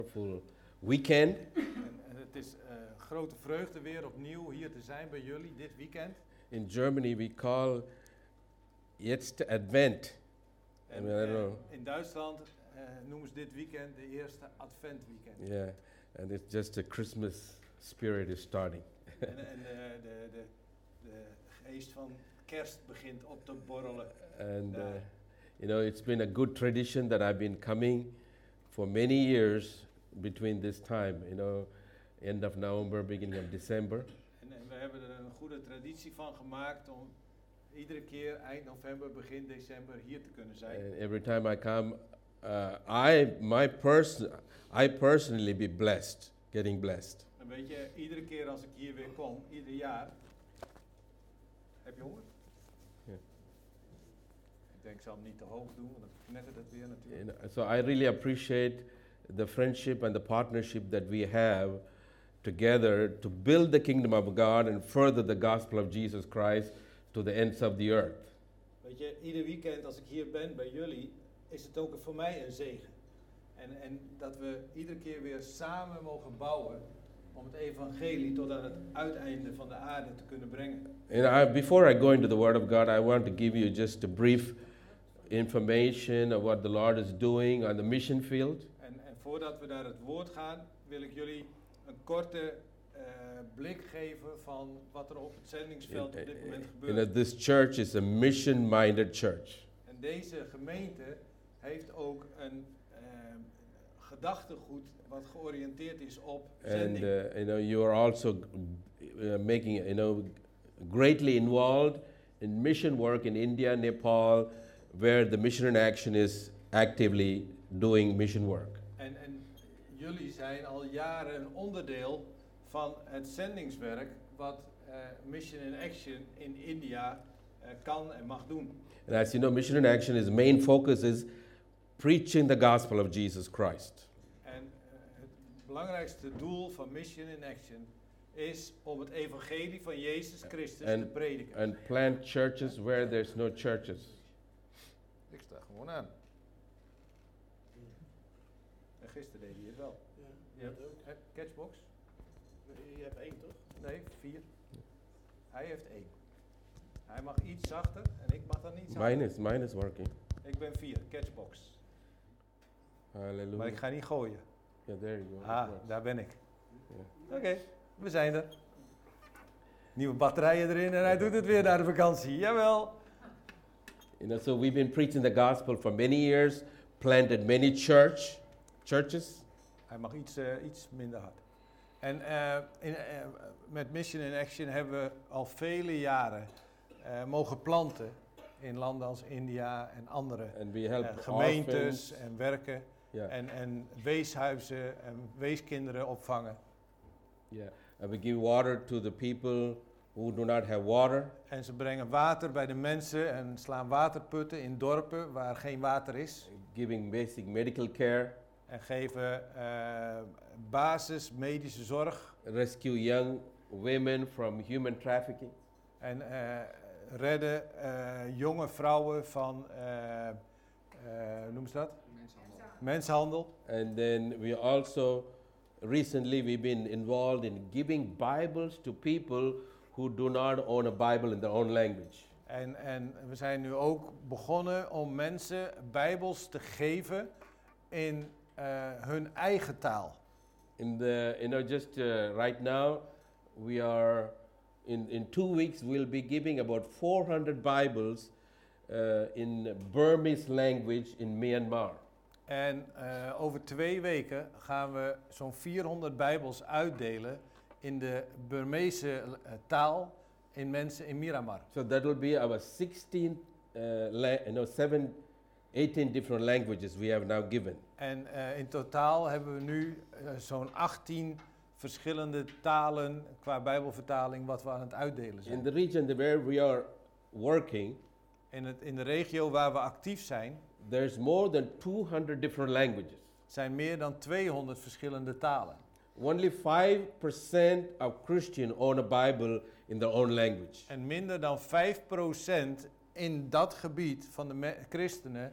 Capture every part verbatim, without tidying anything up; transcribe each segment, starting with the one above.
Wonderful weekend. En, en het is uh, grote vreugde weer opnieuw hier te zijn bij jullie dit weekend. In Germany we call jetzt Advent. I En, mean, I don't uh, know. in Duitsland uh, noemen ze dit weekend de eerste Adventweekend. Yeah, and it's just the Christmas spirit is starting. en en de, de, de, de geest van kerst begint op te borrelen. And uh, daar. you know, it's been a good tradition that I've been coming for many years between this time, you know, end of November, beginning of December. En, en we hebben er een goede traditie van gemaakt om iedere keer eind november, begin december hier te kunnen zijn. And every time I come, uh, I my person, I personally be blessed, getting blessed. En weet je, iedere keer als ik hier weer kom, ieder jaar, heb je honger? Ja. Ik denk, ik zal hem niet te hoog doen, want dan knettert het weer natuurlijk. You know, so I really appreciate the friendship and the partnership that we have together to build the kingdom of God and further the gospel of Jesus Christ to the ends of the earth. Weet je, ieder weekend als ik hier ben bij jullie, is het ook voor mij een zegen. En, en dat we iedere keer weer samen mogen bouwen om het evangelie tot aan het uiteinde van de aarde te kunnen brengen. And I, before I go into the Word of God, I want to give you just a brief information of what the Lord is doing on the mission field. En, en voordat we naar het woord gaan, wil ik jullie een korte uh, blik geven van wat er op het zendingsveld op dit moment You know, gebeurt. this church is a mission-minded church. En deze gemeente heeft ook een uh, gedachtegoed wat georiënteerd is op And zending. uh, you know, you are also uh, making, you know, greatly involved in mission work in India, Nepal, where the Mission in Action is actively doing mission work. En, en jullie zijn al jaren een onderdeel van het zendingswerk wat uh, Mission in Action in India uh, kan en mag doen. And as you know, Mission in Action, its main focus is preaching the gospel of Jesus Christ. En uh, het belangrijkste doel van Mission in Action is om het evangelie van Jezus Christus En- te prediken. And plant churches where there's no churches. Ik sta gewoon aan. En gisteren deed hij het wel. Ja, Je hebt dat ook. hè, Catchbox? Nee, je hebt één toch? Nee, vier. Hij heeft één. Hij mag iets zachter en ik mag dan iets harder. Mine is, mine is working. Ik ben vier, Catchbox. Hallelujah. Maar ik ga niet gooien. Yeah, there you go. Ah, It works. daar ben ik. Ja. Oké, we zijn er. Nieuwe batterijen erin en hij doet het weer naar de vakantie. Jawel. You know, so we've been preaching the gospel for many years, planted many church churches. Hij mag iets, uh, iets minder hard. En uh, in, uh, met Mission in Action hebben we al vele jaren uh, mogen planten in landen als India en andere And we help uh, gemeentes orphans. en werken Yeah. en, en weeshuizen en weeskinderen opvangen. Yeah. And we give water to the people who do not have water. En ze brengen water bij de mensen en slaan waterputten in dorpen waar geen water is. Giving basic medical care, En geven uh, basis medische zorg. rescue young women from human trafficking. En uh, redden uh, jonge vrouwen van, uh, uh, hoe noemen ze dat? Mensenhandel. And then we also, recently we've been involved in giving Bibles to people who do not own a Bible in their own language. En, en we zijn nu ook begonnen om mensen bijbels te geven in uh, hun eigen taal. In the, you know, just uh, right now, we are, in, in two weeks, we'll be giving about four hundred Bibles uh, in Burmese language in Myanmar. En uh, over twee weken gaan we zo'n vierhonderd bijbels uitdelen in de Burmeese uh, taal in mensen in Myanmar. So that will be our sixteen, uh, la- you know, seven, eighteen different languages we have now given. En uh, in totaal hebben we nu uh, zo'n achttien verschillende talen qua bijbelvertaling wat we aan het uitdelen zijn. In the region that where we are working, In, het, in de regio waar we actief zijn, there's more than two hundred different languages. zijn meer dan tweehonderd verschillende talen. Only five percent of Christians own a Bible in their own language. En minder dan vijf procent in dat gebied van de me- christenen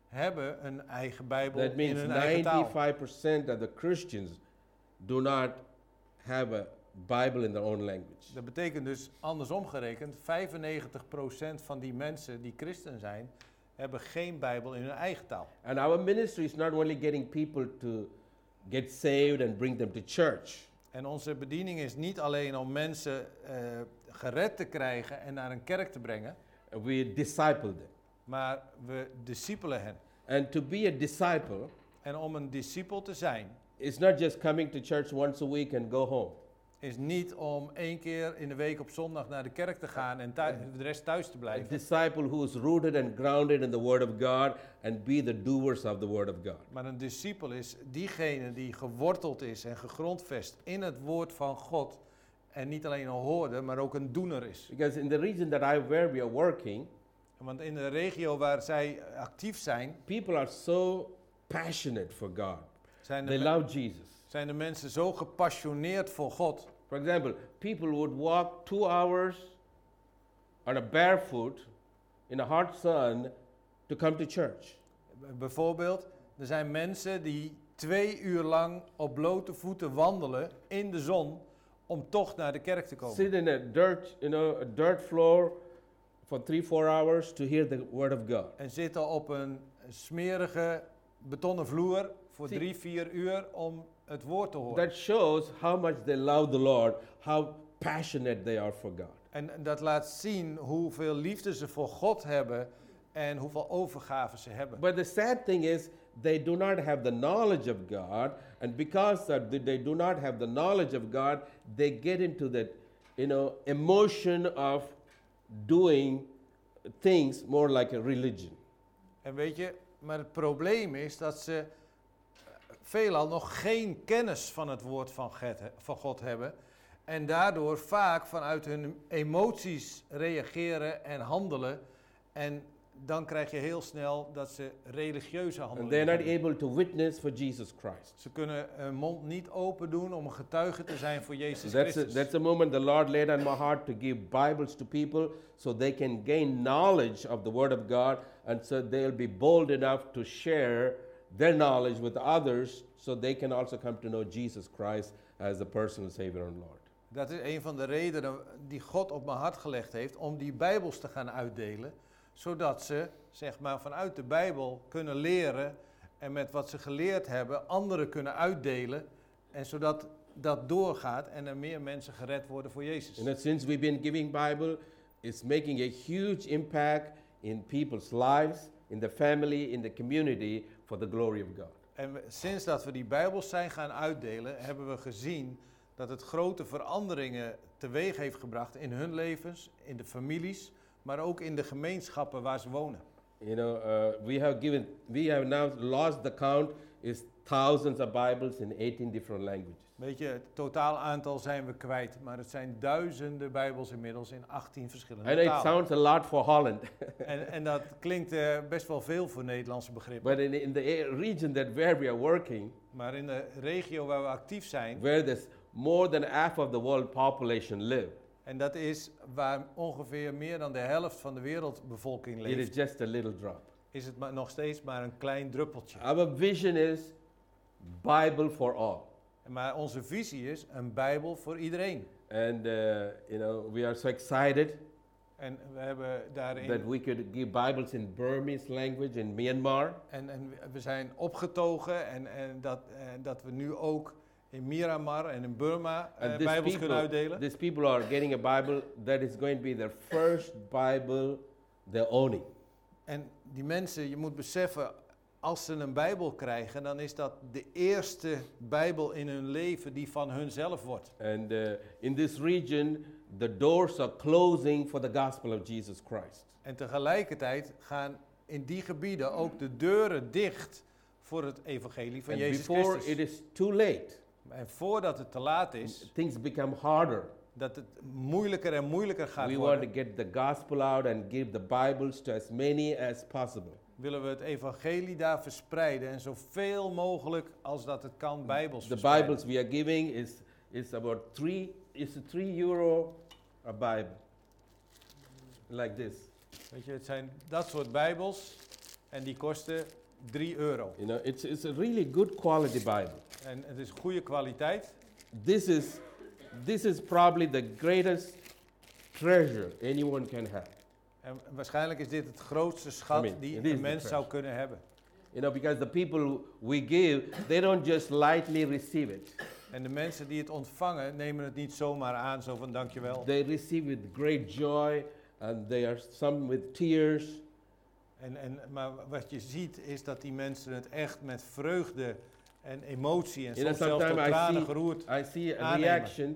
hebben een eigen Bijbel That in means hun eigen taal. ninety-five percent of the Christians do not have a Bible in their own language. Dat betekent dus, andersom gerekend, vijfennegentig procent van die mensen die christen zijn, hebben geen Bijbel in hun eigen taal. And our ministry is not only getting people to get saved and bring them to church. En onze bediening is niet alleen om mensen uh, gered te krijgen en naar een kerk te brengen, We disciple them. maar we discipelen hen. And to be a disciple En om een discipel te zijn, is not just coming to church once a week and go home. is niet om één keer in de week op zondag naar de kerk te gaan en thu- de rest thuis te A blijven. disciple who is rooted and grounded in the Word of God and be the doers of the Word of God. Maar een discipel is diegene die geworteld is en gegrondvest in het woord van God. En niet alleen een hoorder, maar ook een doener is. Because in the region that I where we are working, Want in de regio waar zij actief zijn, people are so passionate for God. zijn de, They me- love Jesus. zijn de mensen zo gepassioneerd voor God. For example, people would walk two hours on a barefoot in a hot sun to come to church. B- Bijvoorbeeld, er zijn mensen die twee uur lang op blote voeten wandelen in de zon om toch naar de kerk te komen. Sit in a dirt, you know, a dirt floor for three, four hours to hear the Word of God. En zitten op een smerige betonnen vloer voor Zie- drie, vier uur om het woord te horen. That shows how much they love the Lord, how passionate they are for God. En dat laat zien hoeveel liefde ze voor God hebben en hoeveel overgave ze hebben. But the sad thing is, they do not have the knowledge of God, and because that they- they do not have the knowledge of God, they get into that, you know, emotion of doing things more like a religion. En weet je, maar het probleem is dat ze eh, veelal nog geen kennis van het woord van God, van God hebben. En daardoor vaak vanuit hun emoties reageren en handelen. En dan krijg je heel snel dat ze religieuze And handelingen they're not hebben. able to witness for Jesus Christ. Ze kunnen hun mond niet open doen om een getuige te zijn voor Jezus That's a, Christus. that's a moment the Lord laid on my heart to give Bibles to people so they can gain knowledge of the Word of God, and so they'll be bold enough to share their knowledge with others so they can also come to know Jesus Christ as the personal Savior and Lord. Dat is een van de redenen die God op mijn hart gelegd heeft om die Bijbels te gaan uitdelen. Zodat ze, zeg maar, vanuit de Bijbel kunnen leren en met wat ze geleerd hebben anderen kunnen uitdelen. En zodat dat doorgaat en er meer mensen gered worden voor Jezus. You know, since we've been giving Bible, it's making a huge impact in people's lives, in the family, in the community for the glory of God. En we- sinds dat we die Bijbels zijn gaan uitdelen, hebben we gezien dat het grote veranderingen teweeg heeft gebracht in hun levens, in de families, maar ook in de gemeenschappen waar ze wonen. You know, uh, we have given, we have now lost the count. Is thousands of Bibles in eighteen different languages. Weet je, het totaal aantal zijn we kwijt, maar het zijn duizenden Bijbels inmiddels in achttien verschillende I know it talen. sounds a lot for Holland, En, en dat klinkt eh, best wel veel voor Nederlandse begrippen. but in, in the a- region that where we are working, Maar in de regio waar we actief zijn, where there's more than half of the world population live, en dat is waar ongeveer meer dan de helft van de wereldbevolking it is leeft, just a little drop. is het maar nog steeds maar een klein druppeltje. Our vision is Bible for all. Maar onze visie is een Bijbel voor iedereen. And, uh, you know, we are so excited En we hebben daarin... that we could give Bibles in Burmese language in Myanmar. En, en we zijn opgetogen en, en, dat, en dat we nu ook in Myanmar en in Burma eh, And these Bijbels kunnen people, uitdelen. these people are getting a Bible that is going to be their first Bible they're owning. En die mensen, je moet beseffen, als ze een Bijbel krijgen, dan is dat de eerste Bijbel in hun leven die van hunzelf wordt. And uh, in this region, the doors are closing for the gospel of Jesus Christ. En tegelijkertijd gaan in die gebieden ook de deuren dicht voor het evangelie van And Jezus before Christus. it is too late, En voordat het te laat is, things become harder. dat het moeilijker en moeilijker gaat We want to worden, get the gospel out and give the Bibles to as many as possible. willen we het evangelie daar verspreiden en zoveel mogelijk als dat het kan Bijbels The verspreiden. Bibles we are giving is, is about three, is a three euro a Bible. Like this. Weet je, het zijn dat soort Bijbels en die kosten drie euro. You know, it's, it's a really good quality Bible. En het is goede kwaliteit. This is, this is probably the greatest treasure anyone can have. En waarschijnlijk is dit het grootste schat I mean, die it is een the mens zou treasure. kunnen hebben. You know, because the people we give, they don't just lightly receive it. En de mensen die het ontvangen, nemen het niet zomaar aan, zo van dankjewel. They receive with great joy, and they are some with tears. En, en, maar wat je ziet is dat die mensen het echt met vreugde en emotie en You know, soms zelfs tot sometimes I tranen see, geroerd. I see a aannemen. reaction.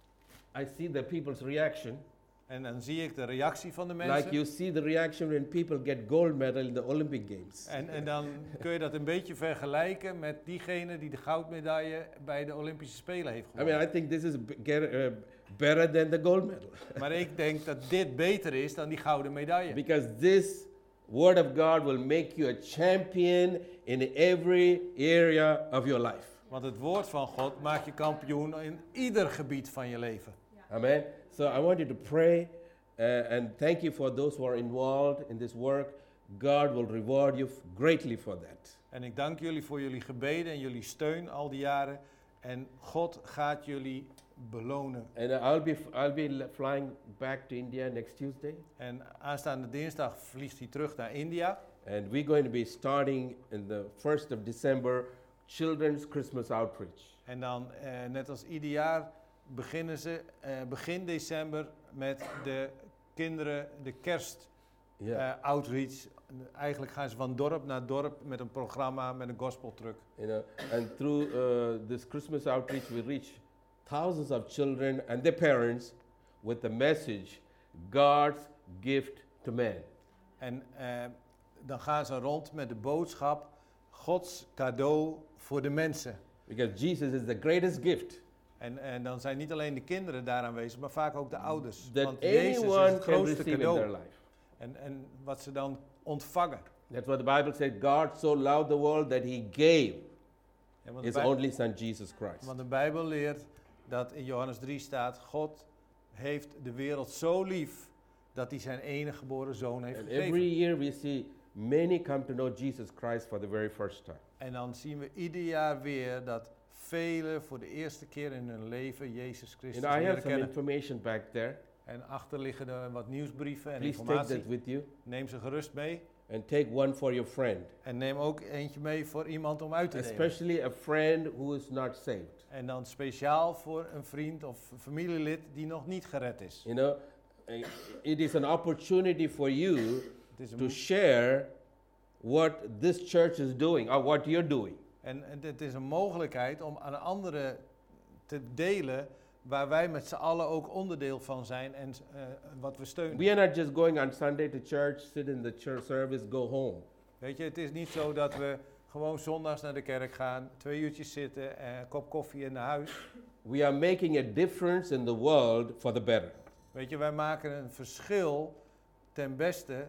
I see the people's reaction. En dan zie ik de reactie van de mensen. Like you see the reaction when people get gold medal in the Olympic Games. En, en dan kun je dat een beetje vergelijken met diegene die de goudmedaille bij de Olympische Spelen heeft I gewonnen. mean, I think this is b- get, uh, better than the gold medal. Maar ik denk dat dit beter is dan die gouden medaille. Because this word of God will make you a champion in every area of your life. Want het woord van God maakt je kampioen in ieder gebied van je leven. Amen. So I want you to pray uh, and thank you for those who are involved in this work. God will reward you f- greatly for that. En ik dank jullie voor jullie gebeden en jullie steun al die jaren. En God gaat jullie belonen. And uh, I'll be f- I'll be l- flying back to India next Tuesday, En aanstaande dinsdag vliegt hij terug naar India. and we're going to be starting in the first of December Children's Christmas Outreach. En dan, eh, net als ieder jaar, beginnen ze eh, begin december met de kinderen, de kerst Yeah. eh, outreach. Eigenlijk gaan ze van dorp naar dorp met een programma, met een gospeltruck. You know, and through uh, this Christmas outreach, we reach thousands of children and their parents with the message, God's gift to man. En eh, dan gaan ze rond met de boodschap, Gods cadeau voor de mensen. Because Jesus is the greatest gift En, en dan zijn niet alleen de kinderen daar aanwezig, maar vaak ook de ouders. that Want Jezus is anyone het can grootste receive in their cadeau. life. En, en wat ze dan ontvangen. That's what the Bible said, God so loved the world that he gave Ja, want, his de Bij- only son, Jesus Christ. want de Bijbel leert dat in Johannes drie staat, God heeft de wereld zo lief dat hij zijn enige geboren zoon heeft And gegeven. every year we see many come to know Jesus Christ for the very first time. En dan zien we ieder jaar weer dat velen voor de eerste keer in hun leven Jezus You Christus know, I have leren some kennen. information back there. En achter liggen er wat nieuwsbrieven en Please take informatie. that with you Neem ze gerust mee. and take one for your friend, En neem ook eentje mee voor iemand om uit te delen. especially a friend who is not saved. En dan speciaal voor een vriend of familielid die nog niet gered is. You know, uh, it is an opportunity for you Het is to een, share what this church is doing or what you're doing. en, en het is een mogelijkheid om aan anderen te delen waar wij met z'n allen ook onderdeel van zijn en uh, wat we steunen. We are not just going on Sunday to church, sit in the church service, go home. Weet je, het is niet zo dat we gewoon zondags naar de kerk gaan, twee uurtjes zitten, en een kop koffie en naar huis. We are making a difference in the world for the better. Weet je, wij maken een verschil ten beste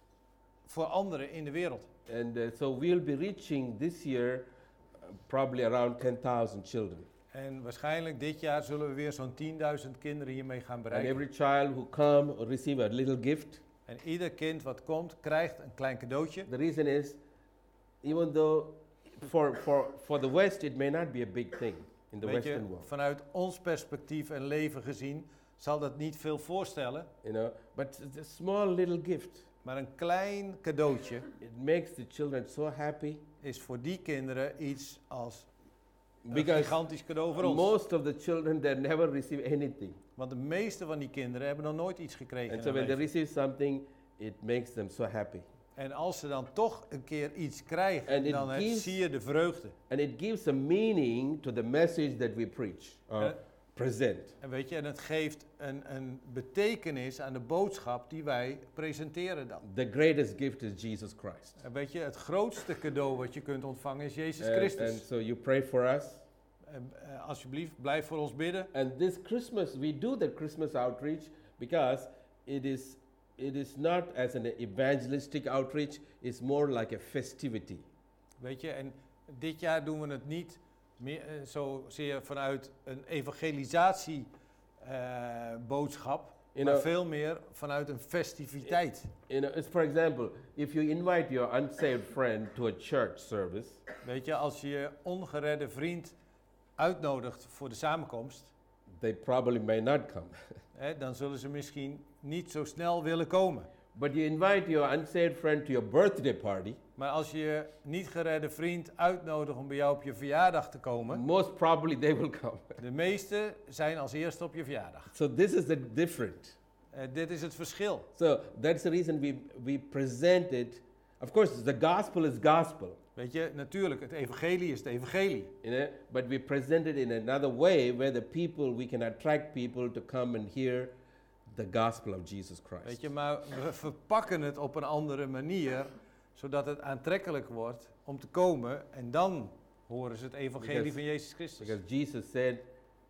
voor anderen in de wereld. And uh, so we'll be reaching this year uh, probably around ten thousand children. En waarschijnlijk dit jaar zullen we weer zo'n tienduizend kinderen hiermee gaan And bereiken. every child who come will receive a little gift. En ieder kind wat komt, krijgt een klein cadeautje. The reason is, even though for, for, for the West it may not be a big thing in the Weet je, Western world, vanuit ons perspectief en leven gezien zal dat niet veel voorstellen. you know, but it's a small little gift. Maar een klein cadeautje It makes the children so happy is voor die kinderen iets als een because gigantisch cadeau voor ons. most of the children they never receive anything. Want de meeste van die kinderen hebben nog nooit iets gekregen. And in so hun when they leven. receive something, it makes them so happy. En als ze dan toch een keer iets krijgen, And it dan eh, gives- zie je de vreugde. And it gives a meaning to the message that we preach or Uh, present. En weet je, en het geeft een, een betekenis aan de boodschap die wij presenteren dan. The greatest gift is Jesus Christ. En weet je, het grootste cadeau wat je kunt ontvangen is Jezus And, Christus. and so you pray for us. En, eh, alsjeblieft, blijf voor ons bidden. And this Christmas, we do the Christmas outreach because it is, it is not as an evangelistic outreach, it's more like a festivity. Weet je, en dit jaar doen we het niet meer, eh, zozeer vanuit een evangelisatieboodschap. You You maar know, veel meer vanuit een festiviteit. you know, it's for example, if you invite your unsaved friend to a church service, Weet je, als je je ongeredde vriend uitnodigt voor de samenkomst, they probably may not come. hè, dan zullen ze misschien niet zo snel willen komen. But you invite your unsaved friend to your birthday party, Maar als je je niet geredde vriend uitnodigt om bij jou op je verjaardag te komen, most probably they will come. de meeste zijn als eerste op je verjaardag. So this is the difference. Uh, dit is het verschil. So that's the reason we, we present it. Of course, the gospel is gospel, Weet je, natuurlijk, het evangelie is het evangelie. you know, but we present it in another way where the people, we can attract people to come and hear the gospel of Jesus Weet Christ. je, maar we verpakken het op een andere manier, zodat het aantrekkelijk wordt om te komen en dan horen ze het evangelie Because- van Jezus Christus. Because Jesus said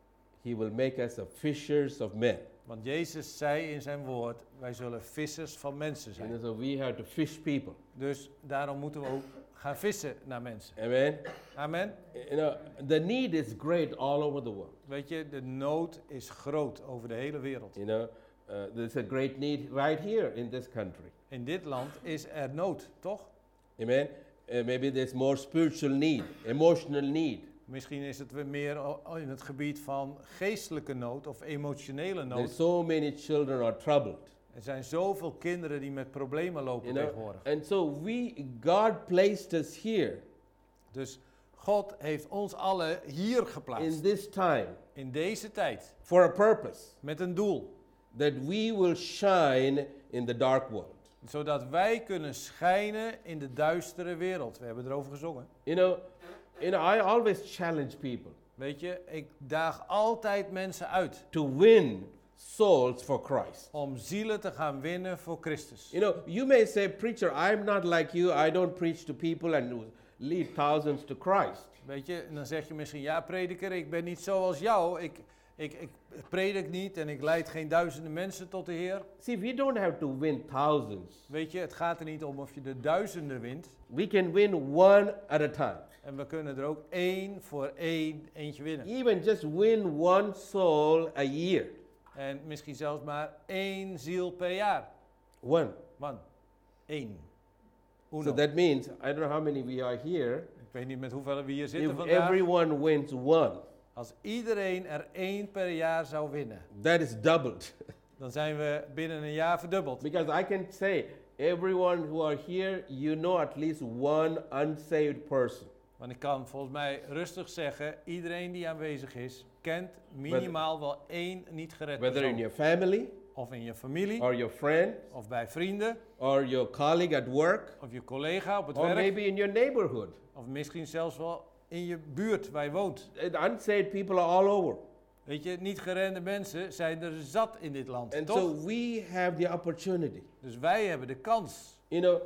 he will make us a fishers of men. Want Jezus zei in zijn woord, wij zullen vissers van mensen And zijn. so we have to fish people. Dus daarom moeten we ook gaan vissen naar mensen. Amen. Amen. You know, the need is great all over the world. Weet je, de nood is groot over de hele wereld. You know, uh, there's a great need right here in this country. In dit land is er nood, toch? Amen. Uh, maybe there's more spiritual need, emotional need. Misschien is het weer meer o- in het gebied van geestelijke nood of emotionele There's nood. so many children are troubled. Er zijn zoveel kinderen die met problemen lopen You know, tegenwoordig. and so we, God placed us here Dus God heeft ons allen hier in geplaatst. this time In deze tijd. for a purpose, Met een doel. that we will shine in the dark world. Zodat wij kunnen schijnen in de duistere wereld. We hebben erover gezongen. You know, you know, I always challenge people Weet je, ik daag altijd mensen uit to win souls for Christ. om zielen te gaan winnen voor Christus. You know, you may say, preacher, I'm not like you. I don't preach to people and lead thousands to Christ. Weet je, en dan zeg je misschien, ja prediker, ik ben niet zoals jou. Ik, ik, ik predik niet en ik leid geen duizenden mensen tot de Heer. See, we don't have to win thousands. Weet je, het gaat er niet om of je de duizenden wint. We can win one at a time. En we kunnen er ook één voor één eentje winnen. Even just win one soul a year. En misschien zelfs maar één ziel per jaar. One. Man, één. Uno. So that means, I don't know how many we are here. Ik weet niet met hoeveel we hier zitten If vandaag. everyone wins one, Als iedereen er één per jaar zou winnen, that is doubled. dan zijn we binnen een jaar verdubbeld. Because I can say, everyone who are here, you know at least one unsaved person. Want ik kan volgens mij rustig zeggen, iedereen die aanwezig is, kent minimaal wel één niet gered Whether in persoon. your family, Of in je familie, or your friend, of bij vrienden, or your colleague at work, of je collega op het or werk, maybe in your neighborhood. of misschien zelfs wel in je buurt waar je woont. The unsaved people are all over. Weet je, niet gerende mensen zijn er zat in dit land, And toch? so we have the opportunity. Dus wij hebben de kans. You know,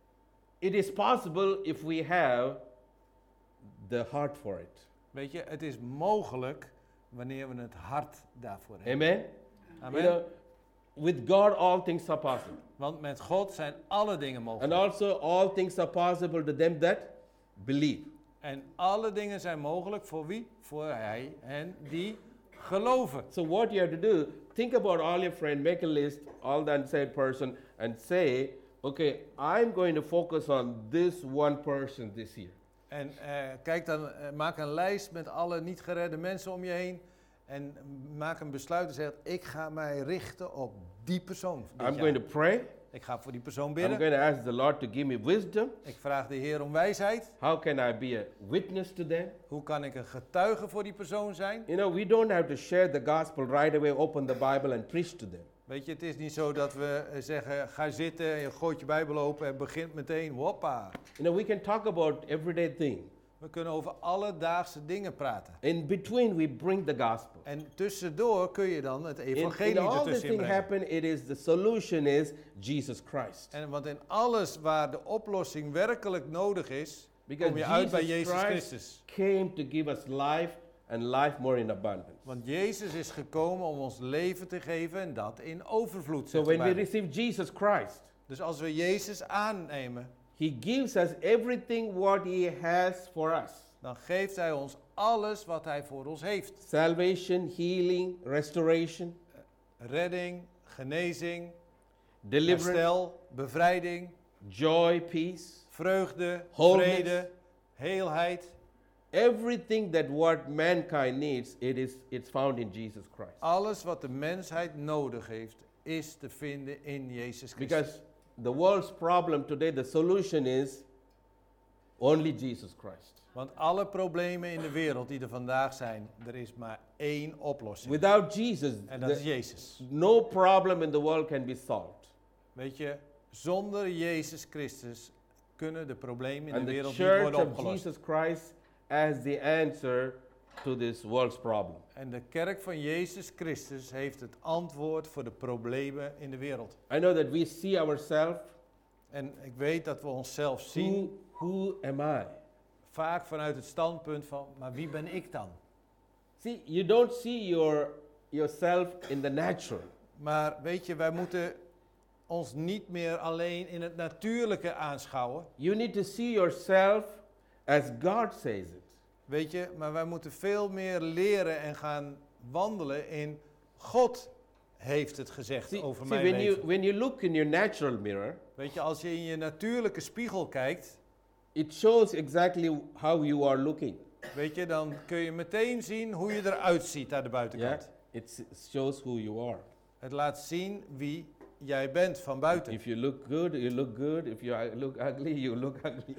it is possible if we have the heart for it. Weet je, het is mogelijk wanneer we het hart daarvoor hebben. Amen? Amen. You know, with God all things are possible. Want met God zijn alle dingen And mogelijk. also all things are possible to them that believe. En alle dingen zijn mogelijk voor wie? Voor hij en die geloven. So what you have to do, think about all your friends, make a list, all the unsaved person, and say, okay, I'm going to focus on this one person this year. En eh, kijk dan, eh, maak een lijst met alle niet geredde mensen om je heen. En maak een besluit en zeg, ik ga mij richten op die persoon. dit I'm jaar. going to pray. Ik ga voor die persoon I'm bidden. going to ask the Lord to give me wisdom. Ik vraag de Heer om wijsheid. How can I be a witness to them? Hoe kan ik een getuige voor die persoon zijn? You know, we don't have to share the gospel right away, open the Bible and preach to them. Weet je, het is niet zo dat we eh, zeggen, ga zitten, je gooit je Bijbel open en begint meteen, hoppa. You know, we can talk about everyday things. We kunnen over alledaagse dingen praten. In between, we bring the gospel. En tussendoor kun je dan het In, evangelie in all this ertussen thing brengen. happen, it is the solution is Jesus Christ. En want in alles waar de oplossing werkelijk nodig is, Because kom je uit bij Jesus Jezus Christ Christus. came to give us life and life more in abundance. Want Jezus is gekomen om ons leven te geven en dat in overvloed. So zegt de when we Bijbel. receive Jesus Christ, Dus als we Jezus aannemen, He gives us everything what He has for us. dan geeft Hij ons alles wat Hij voor ons heeft. Salvation, healing, restoration. Redding, genezing, deliverance, herstel, bevrijding, joy, peace. vreugde, Wholeness. vrede, heelheid. Everything that what mankind needs, it is it's found in Jesus Christ. Alles wat de mensheid nodig heeft, is te vinden in Jezus Christus. Because the world's problem today, the solution is only Jesus Christ. Want alle problemen in de wereld die er vandaag zijn, er is maar één oplossing. Without Jesus, En dat the- is Jezus. no problem in the world can be solved. Weet je, zonder Jezus Christus kunnen de problemen in And de the wereld niet church worden of opgelost. Jesus Christ as the answer to this world's problem. En de kerk van Jezus Christus heeft het antwoord voor de problemen in de wereld. I know that we see ourselves, En ik weet dat we onszelf zien, who, who am I? vaak vanuit het standpunt van, maar wie ben ik dan? See, you don't see your, yourself in the natural. Maar weet je, wij moeten ons niet meer alleen in het natuurlijke aanschouwen. You need to see yourself as God says it. Weet je, maar wij moeten veel meer leren en gaan wandelen in God heeft het gezegd See, over see mijn when, you, leven. when you look in your natural mirror, Weet je, als je in je natuurlijke spiegel kijkt, it shows exactly how you are looking. weet je, dan kun je meteen zien hoe je eruit ziet aan de Yeah? buitenkant. It s- shows who you are. Het laat zien wie jij bent van buiten. If you look good, you look good. If you uh, look ugly, you look ugly.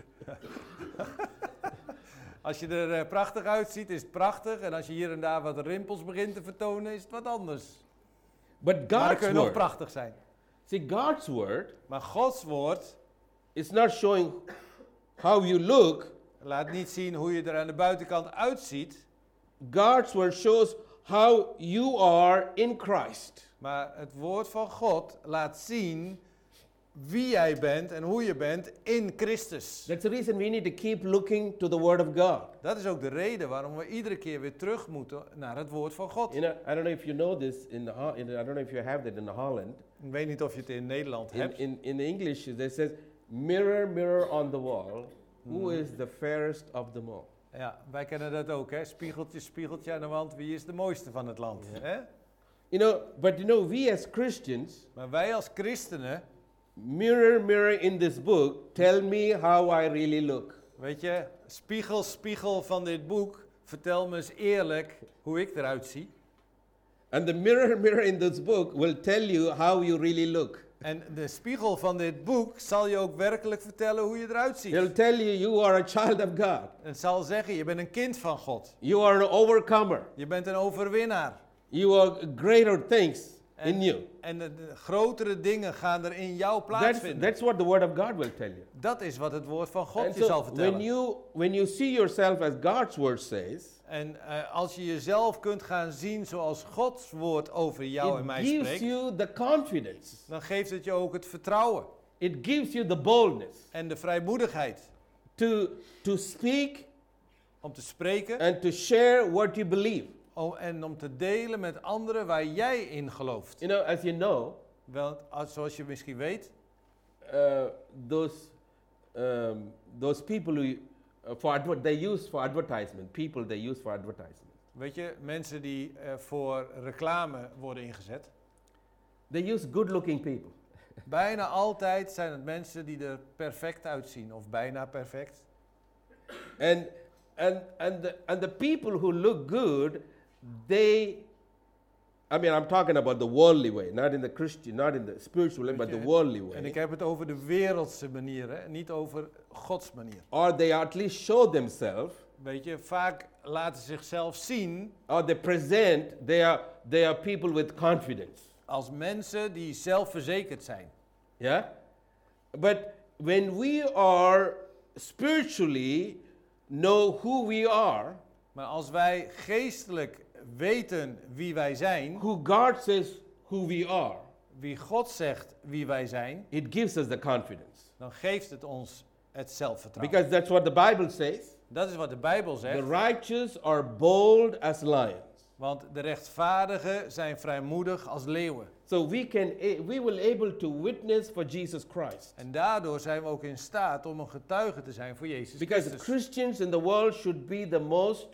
Als je er eh, prachtig uitziet, is het prachtig. En als je hier en daar wat rimpels begint te vertonen, is het wat anders. But Maar dan God's kun je nog word, prachtig zijn. see, God's word Maar Gods woord is not showing how you look. laat niet zien hoe je er aan de buitenkant uitziet. God's word shows how you are in Christ. Maar het woord van God laat zien wie jij bent en hoe je bent in Christus. That's the reason we need to keep looking to the Word of God. Dat is ook de reden waarom we iedere keer weer terug moeten naar het woord van God. You know, I don't know if you know this in, the, Ho- in the, I don't know if you have that in Holland. Ik weet niet of je het in Nederland In, hebt. in, in English, they says, mirror, mirror on the wall, who is the fairest of them all? Ja, wij kennen dat ook, hè? Spiegeltje, spiegeltje aan de wand. Wie is de mooiste van het land? Hè? You know, but you know, we as Christians, Maar wij als christenen, mirror, mirror in this book, tell me how I really look. weet je, spiegel, spiegel van dit boek, vertel me eens eerlijk hoe ik eruit zie. And the mirror, mirror in this book will tell you how you really look. En de spiegel van dit boek zal je ook werkelijk vertellen hoe je eruit ziet. It'll tell you you are a child of God. Het zal zeggen, je bent een kind van God. You are an overcomer. Je bent een overwinnaar. You are greater things in En, you. en de, de grotere dingen gaan er in jou That's, plaatsvinden. that's what the Word of God will tell you. Dat is wat het woord van God And je zal so vertellen. when you, when you see yourself as God's Word says, En uh, als je jezelf kunt gaan zien zoals Gods woord over jou en it mij gives spreekt, you the confidence. dan geeft het je ook het vertrouwen It gives you the boldness en de vrijmoedigheid to, to speak om te spreken and to share what you believe. om, en om te delen met anderen waar jij in gelooft. You know, as you know, Want als, zoals je misschien weet, uh, those, um, those people who, uh, for adver- they use for advertisement, people they use for advertisement. weet je, mensen die uh, voor reclame worden ingezet, They use good-looking people. bijna altijd zijn het mensen die er perfect uitzien, of bijna perfect. And, and, and, the, and the people who look good, they, I mean, I'm talking about the worldly way, not in the Christian, not in the spiritual way, Weet but je, the worldly En ik way. heb het over de wereldse manier, hè, niet over Gods manier. Or they at least show themselves, Weet je, vaak laten ze zichzelf zien or they present, they are, they are people with confidence. als mensen die zelfverzekerd zijn. Yeah? But when we are spiritually know who we are, Maar als wij geestelijk weten wie wij zijn, who God says who we are, wie God zegt wie wij zijn, it gives us the confidence. dan geeft het ons het zelfvertrouwen. Because that's what the Bible says. Dat is wat de Bijbel The zegt. righteous are bold as lions. Want de rechtvaardigen zijn vrijmoedig als leeuwen. So we can a- we will able to witness for Jesus Christ. En daardoor zijn we ook in staat om een getuige te zijn voor Jezus Because Christus. Christians in the world should be the most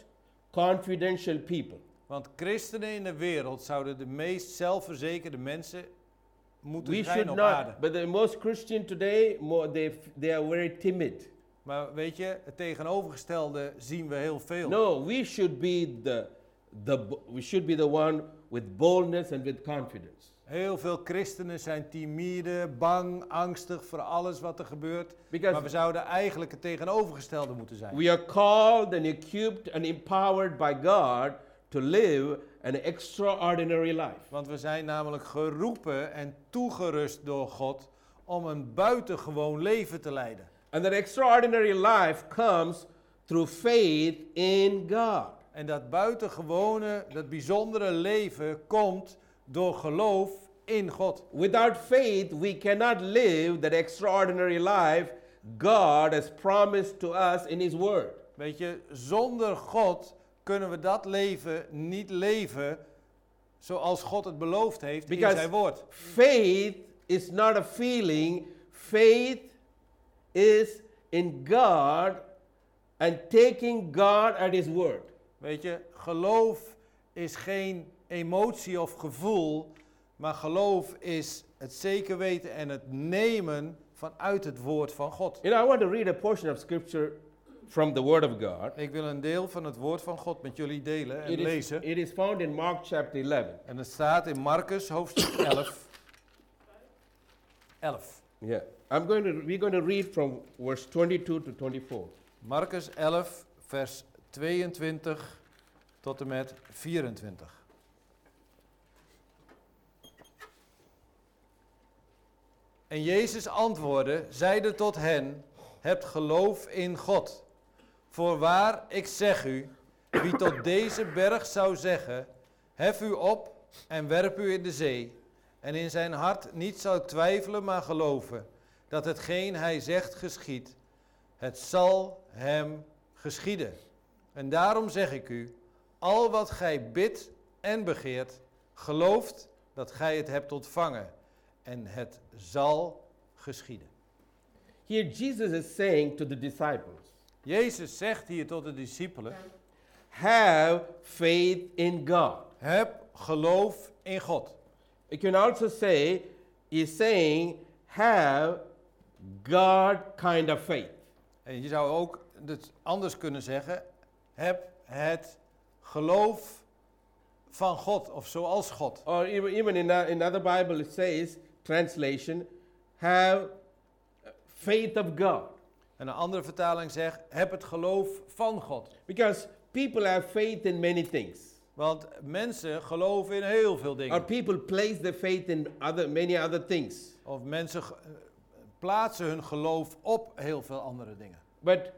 confidential people. Want christenen in de wereld zouden de meest zelfverzekerde mensen moeten We zijn should op not, aarde. but the most Christian today, more, they, f- they are very timid. Maar weet je, het tegenovergestelde zien we heel veel. No, we should be the, the, bo- we should be the one with boldness and with confidence. Heel veel christenen zijn timide, bang, angstig voor alles wat er gebeurt. Because Maar we zouden eigenlijk het tegenovergestelde moeten zijn. we are called and equipped and empowered by God to live an extraordinary life. Want we zijn namelijk geroepen en toegerust door God om een buitengewoon leven te leiden. And that extraordinary life comes through faith in God. En dat buitengewone, dat bijzondere leven komt door geloof in God. Without faith, we cannot live that extraordinary life God has promised to us in His Word. Weet je, zonder God kunnen we dat leven niet leven zoals God het beloofd heeft in Because zijn woord. faith is not a feeling, faith is in God and taking God at His word. Weet je, geloof is geen emotie of gevoel, maar geloof is het zeker weten en het nemen vanuit het woord van God. You know, I want to read a portion of scripture from the Word of God. Ik wil een deel van het woord van God met jullie delen en It is, lezen. it is found in Mark chapter eleven. En het staat in Marcus hoofdstuk elf. elf. Yeah. I'm going to, we're going to read from verse twenty-two to twenty-four. Marcus elf, vers tweeëntwintig tot en met vierentwintig. En Jezus antwoordde, zeide tot hen, hebt geloof in God. Voorwaar, ik zeg u, wie tot deze berg zou zeggen, hef u op en werp u in de zee, en in zijn hart niet zou twijfelen, maar geloven, dat hetgeen hij zegt geschiedt, het zal hem geschieden. En daarom zeg ik u, al wat gij bidt en begeert, gelooft dat gij het hebt ontvangen, en het zal geschieden. Here Jesus is saying to the disciples, Jezus zegt hier tot de discipelen, have faith in God. heb geloof in God. You can also say, he's saying, have God kind of faith. En je zou ook het anders kunnen zeggen, heb het geloof van God, of zoals God. Or even, even in a- in other Bible it says, translation, have faith of God. En een andere vertaling zegt, heb het geloof van God. Because people have faith in many things. Want mensen geloven in heel veel Or dingen. people place their faith in other many other things. Of mensen ge- eh, plaatsen hun geloof op heel veel andere dingen. But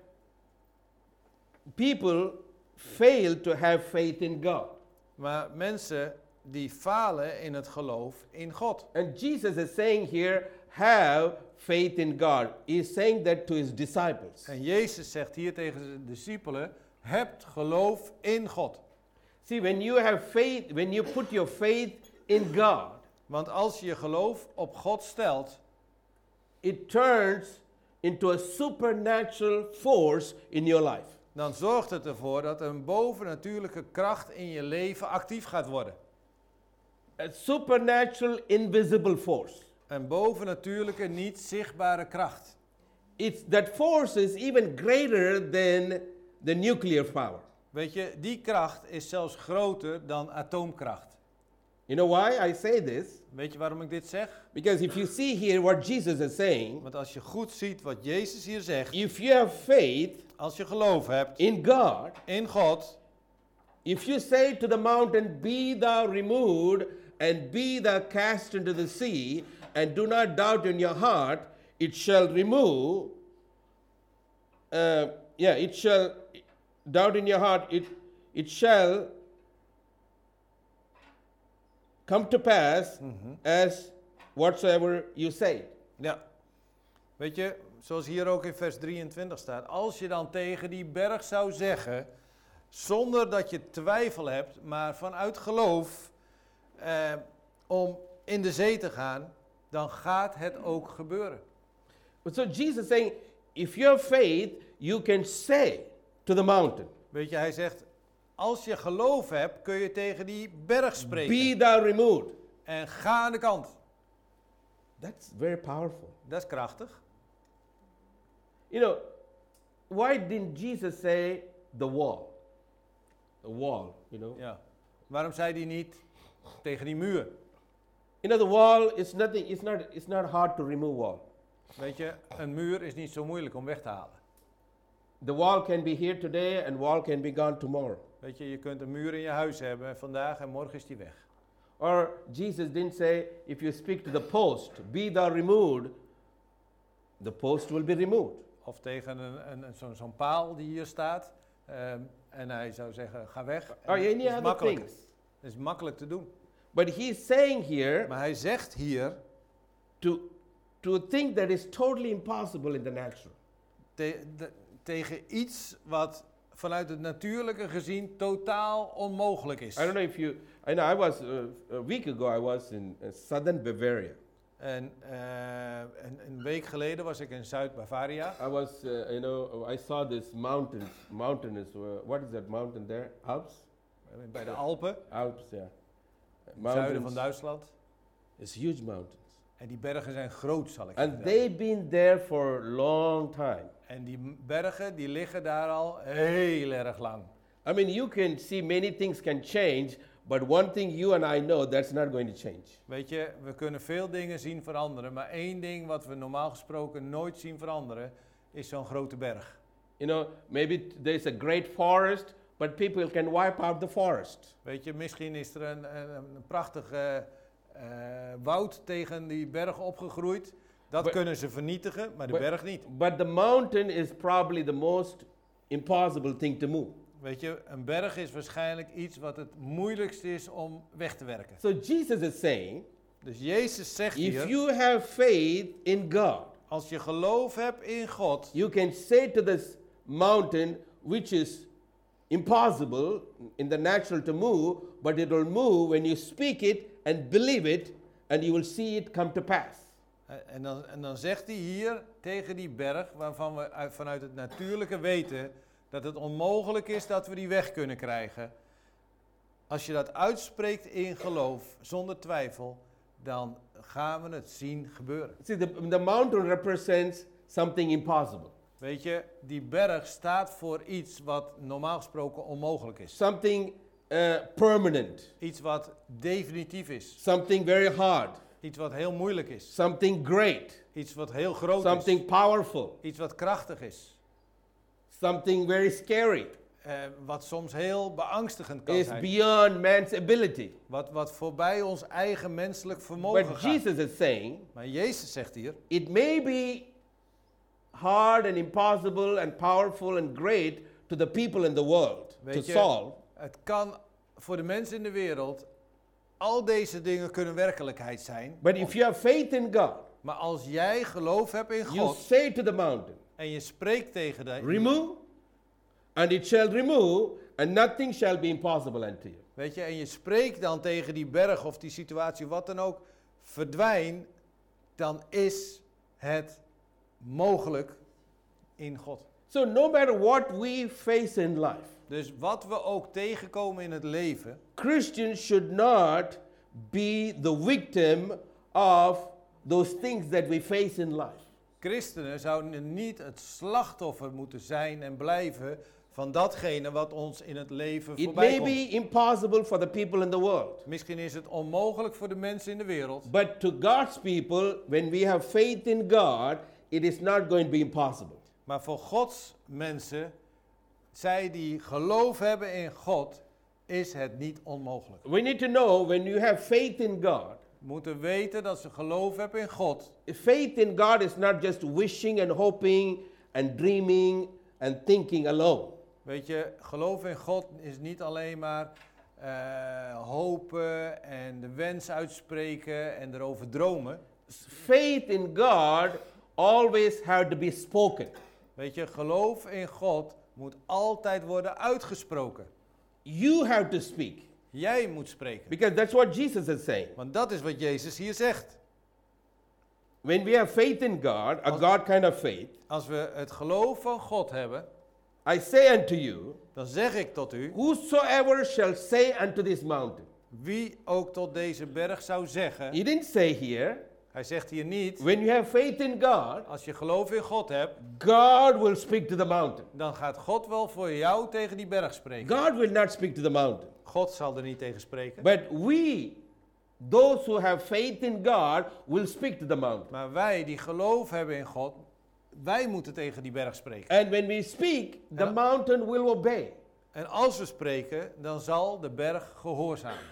people fail to have faith in God. Maar mensen die falen in het geloof in God. And Jesus is saying here, have faith in God. He is saying that to his disciples. En Jezus zegt hier tegen zijn discipelen, hebt geloof in God. See, when you have faith, when you put your faith in God, Want als je je geloof op God stelt, it turns into a supernatural force in your life. dan zorgt het ervoor dat een bovennatuurlijke kracht in je leven actief gaat worden. A supernatural invisible force. Een bovennatuurlijke, niet zichtbare kracht. It's, that force is even greater than the nuclear power. Weet je, die kracht is zelfs groter dan atoomkracht. You know why I say this? Weet je waarom ik dit zeg? Because if you see here what Jesus is saying, Want als je goed ziet wat Jezus hier zegt, if you have faith als je geloof hebt in God, in God, if you say to the mountain, be thou removed and be thou cast into the sea, and do not doubt in your heart, it shall remove. Uh, yeah, it shall doubt in your heart. It it shall come to pass as whatsoever you say. ja. Weet je, zoals hier ook in vers drieëntwintig staat, als je dan tegen die berg zou zeggen, zonder dat je twijfel hebt, maar vanuit geloof, eh, om in de zee te gaan, dan gaat het ook gebeuren. But so Jesus is saying, if you have faith, you can say to the mountain, Weet je, hij zegt, als je geloof hebt, kun je tegen die berg spreken. be thou removed. En ga aan de kant. That's very powerful. Dat is krachtig. You know, why didn't Jesus say the wall? The wall, you know. Ja. Waarom zei hij niet tegen die muur? You know, the wall is nothing, it's not, it's not hard to remove wall. Weet je, een muur is niet zo moeilijk om weg te halen. The wall can be here today and wall can be gone tomorrow. Weet je, je kunt een muur in je huis hebben vandaag en morgen is die weg. Or Jesus didn't say, if you speak to the post, be thou removed, the post will be removed. Of tegen een, een, een, zo'n, zo'n paal die hier staat. Um, en hij zou zeggen, ga weg. Or Dat any is other makkelijk. things. Dat is makkelijk te doen. But he's saying here Maar hij zegt hier, to, to think that is totally impossible in the natural. te, de, tegen iets wat vanuit het natuurlijke gezien totaal onmogelijk is. I don't know if you, I know I was, uh, a week ago I was in uh, southern Bavaria. En uh, een, een week geleden was ik in Zuid-Bavaria. I was, uh, you know, I saw this mountains, mountainous, uh, what is that mountain there? Alps? Bij de Alpen, Alps, yeah. in het zuiden van Duitsland. It's huge mountains. En die bergen zijn groot, zal ik je And vertellen. they've been there for a long time. En die m- bergen die liggen daar al heel erg lang. I mean, you can see many things can change, but one thing you and I know, that's not going to change. Weet je, we kunnen veel dingen zien veranderen, maar één ding wat we normaal gesproken nooit zien veranderen, is zo'n grote berg. You know, maybe t- there's a great forest, but people can wipe out the forest. Weet je, misschien is er een, een, een prachtig uh, uh, woud tegen die berg opgegroeid. Dat But- kunnen ze vernietigen, maar de but- berg niet. But the mountain is probably the most impossible thing to move. Weet je, een berg is waarschijnlijk iets wat het moeilijkste is om weg te werken. So Jesus is saying, Dus Jezus zegt if hier, you have faith in God, als je geloof hebt in God, you can say to this mountain, which is impossible in the natural to move, but it will move when you speak it and believe it, and you will see it come to pass. eh, en dan, en dan zegt hij hier tegen die berg, waarvan we uit, vanuit het natuurlijke weten dat het onmogelijk is dat we die weg kunnen krijgen. Als je dat uitspreekt in geloof, zonder twijfel, dan gaan we het zien gebeuren. See, the, the mountain represents something impossible, Weet je, die berg staat voor iets wat normaal gesproken onmogelijk is. something uh, permanent, Iets wat definitief is. something very hard, Iets wat heel moeilijk is. something great, Iets wat heel groot something is. powerful, Iets wat krachtig is. something very scary. Eh, wat soms heel beangstigend kan Is zijn. beyond man's ability. Wat, wat voorbij ons eigen menselijk vermogen But gaat. Jesus is saying, Maar Jezus zegt hier, it may be hard and impossible and powerful and great to the people in the world to Weet je, solve, het kan voor de mensen in de wereld, al deze dingen kunnen werkelijkheid zijn. but if you have faith in God, Maar als jij geloof hebt in you God say to the mountain, en je spreekt tegen de... remove, and it shall remove, and nothing shall be impossible unto you. Weet je, en je spreekt dan tegen die berg of die situatie, wat dan ook, verdwijn, dan is het mogelijk in God. So no matter what we face in life, Dus wat we ook tegenkomen in het leven, Christians should not be the victim of those things that we face in life. christenen zouden niet het slachtoffer moeten zijn en blijven van datgene wat ons in het leven It voorbij may komt. be impossible for the people in the world, Misschien is het onmogelijk voor de mensen in de wereld, but to God's people, when we have faith in God, it is not going to be impossible. maar voor Gods mensen, zij die geloof hebben in God, is het niet onmogelijk. We need to know when you have faith in God, Moeten weten dat ze geloof hebben in God. faith in God is not just wishing and hoping and dreaming and thinking alone. Weet je, geloof in God is niet alleen maar uh, hopen en de wens uitspreken en erover dromen. Faith in God always have to be spoken. Weet je, geloof in God moet altijd worden uitgesproken. You have to speak, Jij moet spreken. because that's what Jesus is saying. Want dat is wat Jezus hier zegt. When we have faith in God, a Als- God kind of faith, Als we het geloof van God hebben, I say unto you, dan zeg ik tot u, whosoever shall say unto this mountain. wie ook tot deze berg zou zeggen. He didn't say here, Hij zegt hier niet, when you have faith in God, als je geloof in God hebt, God will speak to the mountain. dan gaat God wel voor jou tegen die berg spreken. God will not speak to the mountain. God zal er niet tegen spreken. But we, those who have faith in God, will speak to the mountain. Maar wij die geloof hebben in God, wij moeten tegen die berg spreken. And when we speak, the Ja. mountain will obey. En als we spreken, dan zal de berg gehoorzamen.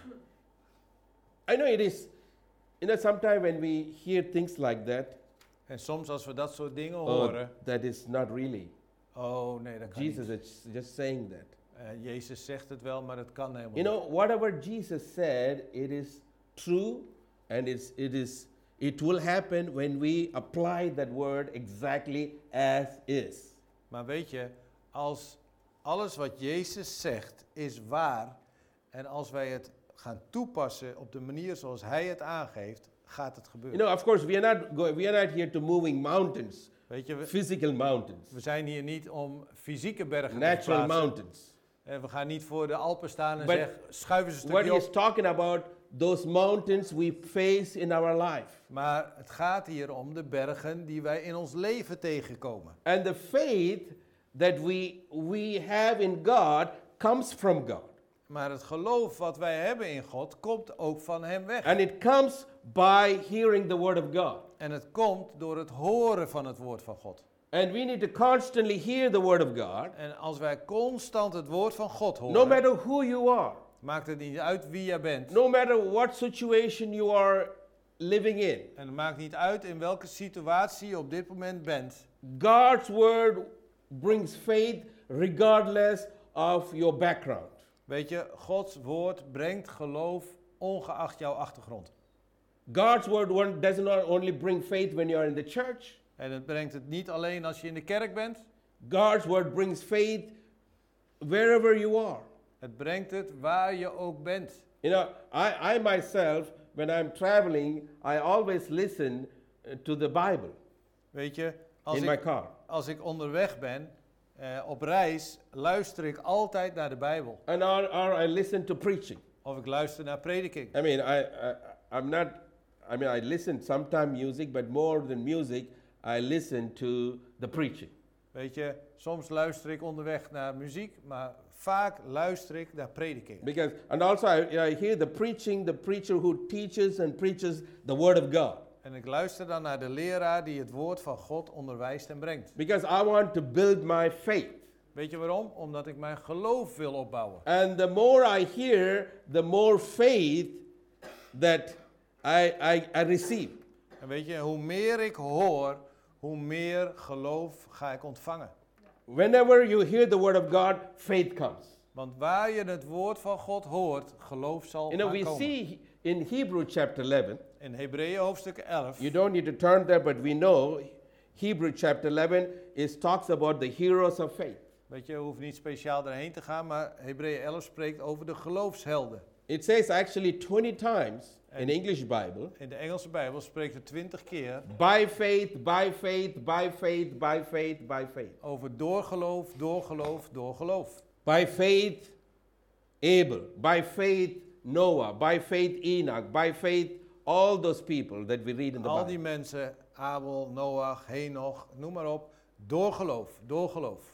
I know it is, you know, sometimes when we hear things like that, En soms als we dat soort dingen oh, horen, that is not really. oh nee, dat kan Jesus niet. is just saying that. Uh, Jezus zegt het wel, maar het kan helemaal You know, whatever Jesus said, it is true, and it's, it is, it will happen when we apply that word exactly as is. niet. Maar weet je, als alles wat Jezus zegt is waar, en als wij het gaan toepassen op de manier zoals Hij het aangeeft, gaat het You gebeuren. know, of course, we are not go- we are not here to moving mountains, Weet je, we, physical mountains, we zijn hier niet om fysieke bergen te natural verplaatsen. mountains. En we gaan niet voor de Alpen staan en But zeggen, schuif eens een What stukje he op. is talking about, those mountains we face in our life. Maar het gaat hier om de bergen die wij in ons leven tegenkomen. And the faith that we, we have in God comes from God. Maar het geloof wat wij hebben in God komt ook van Hem weg. And it comes by hearing the word of God. En het komt door het horen van het woord van God. And we need to constantly hear the word of God, En als wij constant het woord van God horen, no matter who you are, maakt het niet uit wie jij bent. no matter what situation you are living in. En het maakt niet uit in welke situatie je op dit moment bent. God's word brings faith regardless of your background. Weet je, Gods woord brengt geloof ongeacht jouw achtergrond. God's word one, does not only bring faith when you are in the church. En het brengt het niet alleen als je in de kerk bent. God's word brings faith wherever you are. Het brengt het waar je ook bent. You know, I, I myself, when I'm traveling, I always listen uh, to the Bible Weet je, als in my ik, car. als ik onderweg ben, eh, op reis, luister ik altijd naar de Bijbel. And or, or I listen to preaching. Of ik luister naar prediking. I mean, I, I, I'm not, I mean, I listen sometimes music, but more than music, I listen to the preaching. Weet je, soms luister ik onderweg naar muziek, maar vaak luister ik naar prediking. Because, and also I, I hear the preaching, the preacher who teaches and preaches the word of God. En ik luister dan naar de leraar die het woord van God onderwijst en brengt. Because I want to build my faith. Weet je waarom? Omdat ik mijn geloof wil opbouwen. And the more I hear, the more faith that I, I, I receive. En weet je, hoe meer ik hoor, hoe meer geloof ga ik ontvangen. Whenever you hear the word of God, faith comes. Want waar je het woord van God hoort, geloof zal You know, we gaan komen. see in Hebrew chapter eleven, In Hebreeën hoofdstuk elf, you don't need to turn there, but we know Hebrew chapter eleven is talks about the heroes of faith. weet je, je hoeft niet speciaal erheen te gaan, maar Hebreeën elf spreekt over de geloofshelden. It says actually twenty times in the English Bible, In de Engelse Bijbel spreekt het twintig keer by faith, by faith, by faith, by faith, by faith. over door geloof, door geloof, door geloof. By faith, Abel. By faith, Noah. By faith, Enoch. By faith, all those people that we read in the Al die Bible. mensen, Abel, Noach, Henoch, noem maar op, door geloof, door geloof.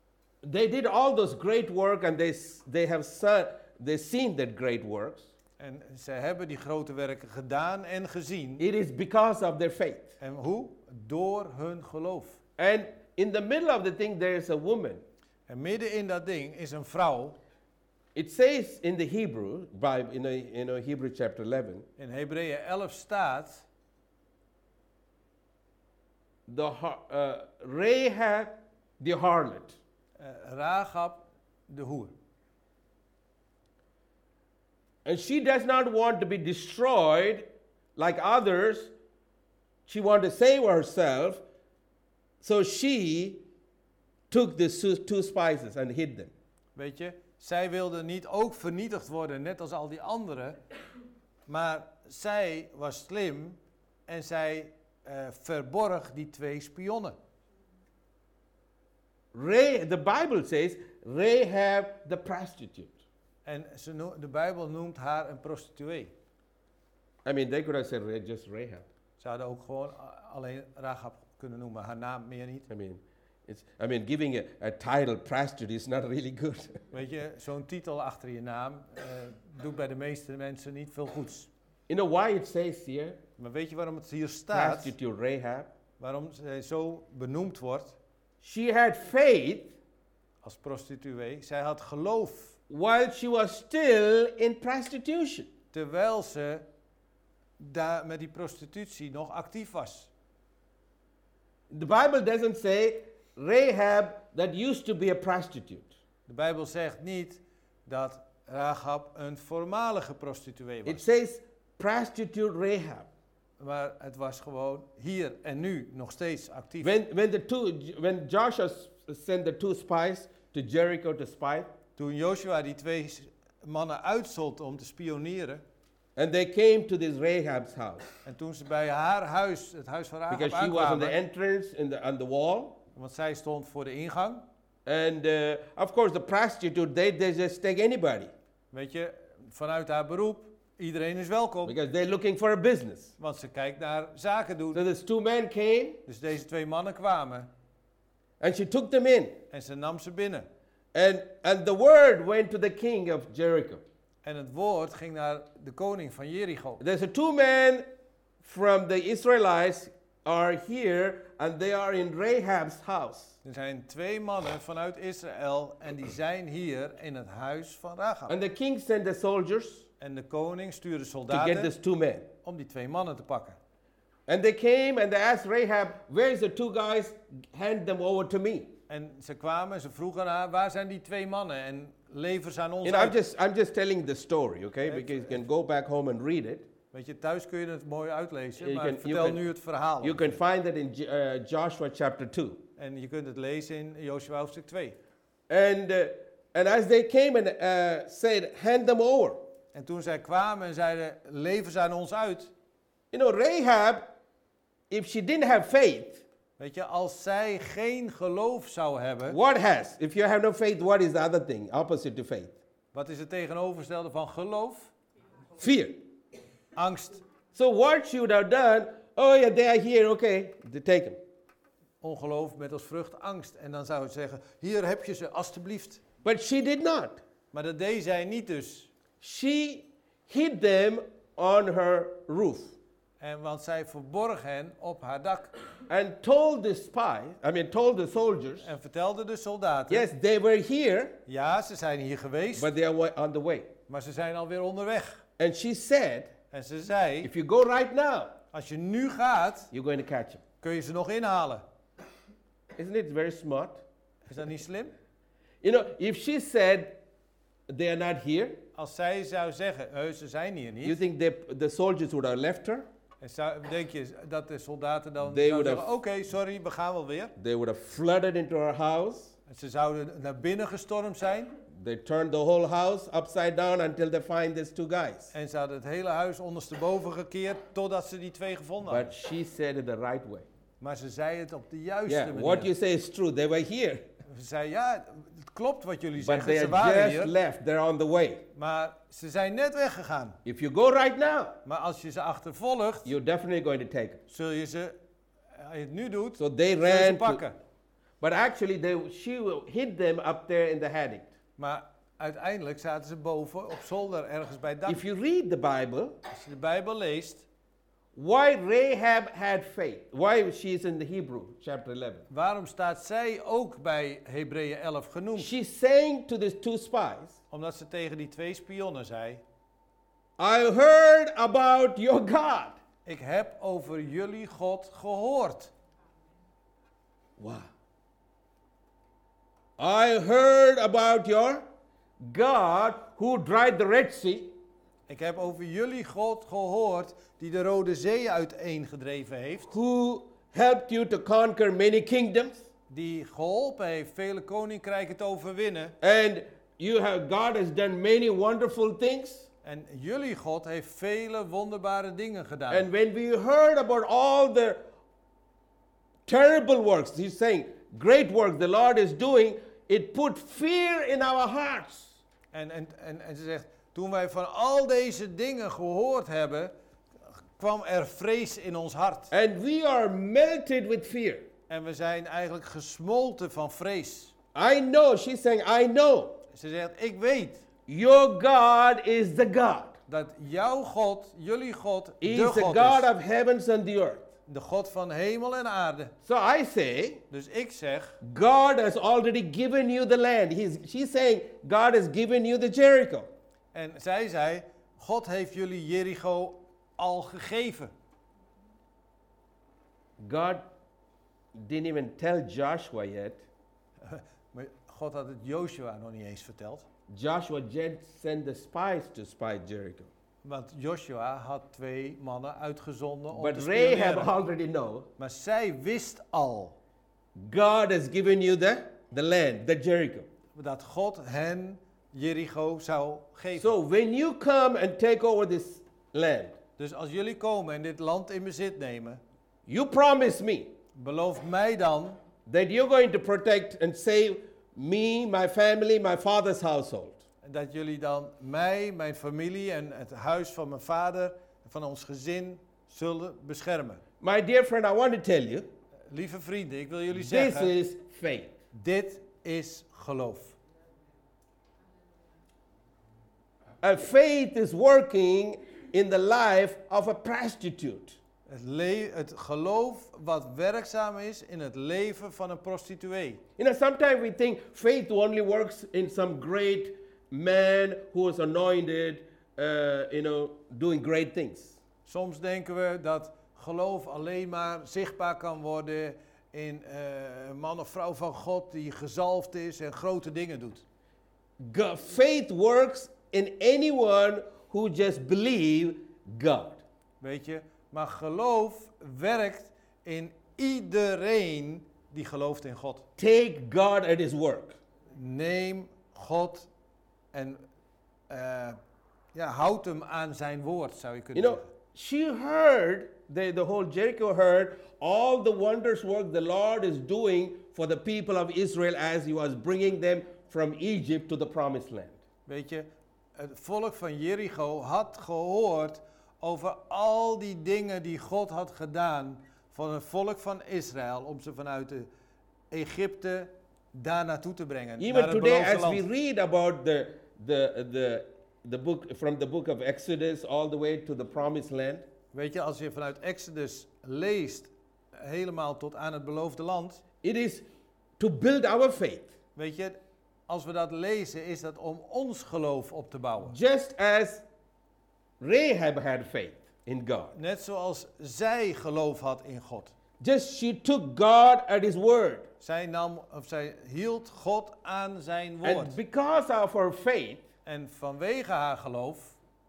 They did all those great work, and they s- they have son, they seen that great works. En ze hebben die grote werken gedaan en gezien. It is because of their faith. En hoe? Door hun geloof. And in the middle of the thing, there is a woman. En midden in dat ding is een vrouw. It says in the Hebrew, by in a, in a Hebrew chapter eleven, In Hebreeën elf staat, the har- uh, Rahab the harlot. uh, Rahab de hoer. And she does not want to be destroyed like others. She wants to save herself. So she took the su- two spices and hid them. Weet je, zij wilde niet ook vernietigd worden, net als al die anderen. Maar zij was slim en zij uh, verborg die twee spionnen. Ray, the Bible says Rahab the prostitute. En ze noem, de Bijbel noemt haar een prostituee. I mean, they could have said Ra- just Rahab. Ze hadden ook gewoon a- alleen Rahab kunnen noemen, haar naam meer niet. I mean, it's, I mean, giving a, a title prostitute is not really good. Weet je, zo'n titel achter je naam uh, doet bij de meeste mensen niet veel goeds. You know why it says here, Maar weet je waarom het hier staat? prostitute Rahab? Waarom zij zo benoemd wordt She had faith als prostituee? Zij had geloof, while she was still in prostitution. terwijl ze daar met die prostitutie nog actief was. The Bible doesn't say Rahab that used to be a prostitute. De Bijbel zegt niet dat Rahab een voormalige prostituee It was. says prostitute Rahab. Maar het was gewoon hier en nu nog steeds actief. When, when, the two, when Joshua s- sent the two spies to Jericho to spy, Toen Joshua die twee s- mannen uitzond om te spioneren, and they came to this Rahab's house, en toen ze bij haar huis, het huis van Rahab because she was on the aankwamen, entrance in the, on the wall, want zij stond voor de ingang, and uh, of course the prostitute, they, they just take anybody, weet je, vanuit haar beroep, iedereen is welkom, because they're looking for a business. want ze kijkt naar zaken doen. So these two men came, Dus deze twee mannen kwamen and she took them in, en ze nam ze binnen. and, and the word went to the king of Jericho. En het woord ging naar de koning van Jericho. There's a two men from the Israelites are here, and they are in Rahab's house. Er zijn twee mannen vanuit Israël en die zijn hier in het huis van Rahab. And the king sent the soldiers En de koning stuurde to get soldaten these two men. om die twee mannen te pakken. And they came and they asked Rahab, where's the two guys? Hand them over to me. En ze kwamen en ze vroegen aan haar, waar zijn die twee mannen? En lever ze aan ons You know, I'm uit. just, I'm just telling the story, okay? Right. Because you can go back home and read it. Weet je, thuis kun je het mooi uitlezen, You maar can- you vertel can- nu het verhaal. You can find that in J- uh, Joshua chapter two. En je kunt het lezen in Josua hoofdstuk twee. And, uh, and as they came and uh, said, hand them over. En toen zij kwamen en zeiden, lever ze aan ons uit. You know, Rahab, if she didn't have faith, Weet je, als zij geen geloof zou hebben, what has? If you have no faith, what is the other thing opposite to faith? wat is het tegenovergestelde van geloof? Fear. Angst. So what she would have done, oh yeah, they are here, okay, they take them. Ongeloof met als vrucht angst. En dan zou het zeggen, hier heb je ze, alstublieft. But she did not. Maar dat deed zij niet dus. She hid them on her roof En want zij verborg hen op haar dak. and told the spy, I mean, told the soldiers, En vertelde de soldaten, yes, they were here, ja, ze zijn hier geweest, but they are wa- on the way. maar ze zijn alweer onderweg. And she said, En ze zei, if you go right now, als je nu gaat, you're going to catch them. kun je ze nog inhalen. Isn't it very smart? Is dat niet slim? You know, if she said they are not here, Als zij zou zeggen, "Eh, ze zijn hier you niet. think the, the soldiers would have left her? En zou, denk je dat de soldaten dan They zouden would zeggen, have- oké, sorry, we gaan wel weer. They would have flooded into her house. En ze zouden naar binnen gestormd zijn. They turned the whole house upside down until they find these two guys. En ze hadden het hele huis ondersteboven gekeerd totdat ze die twee gevonden hadden. But she said it the right way. Maar ze zei het op de juiste Yeah, what you manier. say is true. They were here, Ze zei, ja, het klopt wat jullie but zeggen, they ze had waren just hier. left. They're on the way. Maar ze zijn net weggegaan. If you go right now, Maar als je ze achtervolgt, you're definitely going to take them. zul je ze, als je het nu doet, So they zul je ze ran. To, pakken. but actually, they, she hid them up there in the haddock. Maar uiteindelijk zaten ze boven op zolder ergens bij het dak. If you read the Bible, Als je de Bijbel leest, why Rahab had faith? Why she's in the Hebrew chapter eleven? waarom staat zij ook bij Hebreeën elf genoemd? She's saying to these two spies, Omdat ze tegen die twee spionnen zei, I heard about your God. ik heb over jullie God gehoord. Wow. I heard about your God who dried the Red Sea, Ik heb over jullie God gehoord die de Rode Zee uiteengedreven heeft. who helped you to conquer many kingdoms, Die geholpen heeft vele koninkrijken te overwinnen. and you have God has done many wonderful things. En jullie God heeft vele wonderbare dingen gedaan. And when we heard about all the terrible works, he's saying, great work the Lord is doing, it put fear in our hearts. En, en, en, en ze zegt, toen wij van al deze dingen gehoord hebben, kwam er vrees in ons hart. And we are melted with fear. En we zijn eigenlijk gesmolten van vrees. I know, she's saying, I know. Ze zegt, ik weet Your God is the God. dat jouw God, jullie God, He de is the God God is. of heavens and the earth. De God van hemel en aarde. So I say, Dus ik zeg, God has already given you the land. He's, she's saying, God has given you the Jericho. en zij zei, God heeft jullie Jericho al gegeven. God didn't even tell Joshua yet. Maar God had het Joshua nog niet eens verteld. Joshua just sent the spies to spy Jericho. Want Joshua had twee mannen uitgezonden om But te Rahab spioneren. already know. Maar zij wist al God has given you the, the land, the Jericho. dat God hen Jericho zou geven. So when you come and take over this land, Dus als jullie komen en dit land in bezit nemen, you promise me beloof mij dan that you're going to protect and save me, my family, my father's household. dat jullie dan mij, mijn familie en het huis van mijn vader, van ons gezin zullen beschermen. My dear friend, I want to tell you, Lieve vrienden, ik wil jullie this zeggen, is faith. dit is geloof. And faith is working in the life of a prostitute. Het, le- het geloof wat werkzaam is in het leven van een prostituee. You know, sometimes we think faith only works in some great man who is anointed, uh, you know, doing great things. Soms denken we dat geloof alleen maar zichtbaar kan worden in eh, een man of vrouw van God die gezalfd is en grote dingen doet. God, faith works in anyone who just believe God. Weet je, maar geloof werkt in iedereen die gelooft in God. Take God at his work. Neem God en eh, ja, houd hem aan zijn woord, zou je kunnen You know, zeggen. she heard, the, the whole Jericho heard all the wonders work the Lord is doing for the people of Israel as he was bringing them from Egypt to the promised land. Weet je, het volk van Jericho had gehoord over al die dingen die God had gedaan van het volk van Israël om ze vanuit de Egypte daar naartoe te brengen. Even naar het today, beloofde as we land. read about the, the, the, the book, from the book of Exodus all the way to the promised land, Weet je, als je vanuit Exodus leest, helemaal tot aan het beloofde land, it is to build our faith. weet je, als we dat lezen, is dat om ons geloof op te bouwen. Just as Rahab had faith in God. Net zoals zij geloof had in God. Just she took God at his word. Zij, nam, of zij hield God aan zijn And woord. because of her faith, En vanwege haar geloof,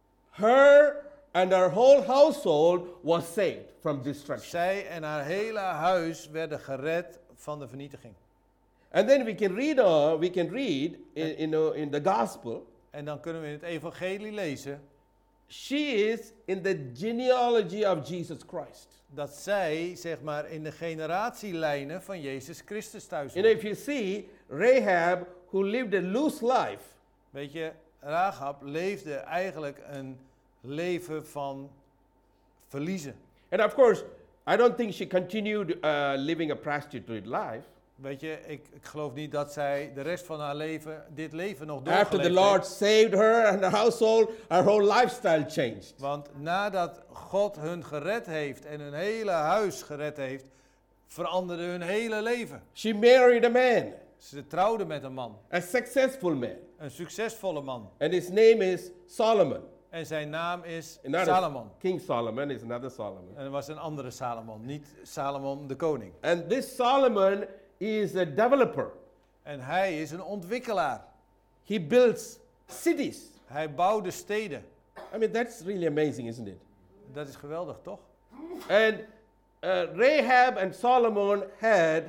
her and her whole household was saved from destruction. zij en haar hele huis werden gered van de vernietiging. And then we can read, uh, we can read in, in, uh, in the gospel, En dan kunnen we in het evangelie lezen she is in the genealogy of Jesus Christ. dat zij, zeg maar, in de generatielijnen van Jezus Christus thuis And hoort. if you see Rahab, who lived a loose life, Weet je, Rahab leefde eigenlijk een leven van verliezen. and of course, I don't think she continued uh, living a prostitute life. Weet je, ik, ik geloof niet dat zij de rest van haar leven, dit leven nog After the doorgeleefd Lord heeft. saved her and her household, her whole lifestyle changed. Want nadat God hun gered heeft en hun hele huis gered heeft, veranderde hun hele leven. She married a man, Ze trouwden met een man, a successful man, een succesvolle man. and his name is Solomon. En zijn naam is Another- Salomon. King Solomon is another Solomon. En er was een andere Salomon, niet Salomon de koning. And this Solomon is a developer. En hij is een ontwikkelaar. He builds cities. Hij bouwde steden. I mean, that's really amazing, isn't it? Dat is geweldig, toch? And uh, Rahab and Solomon had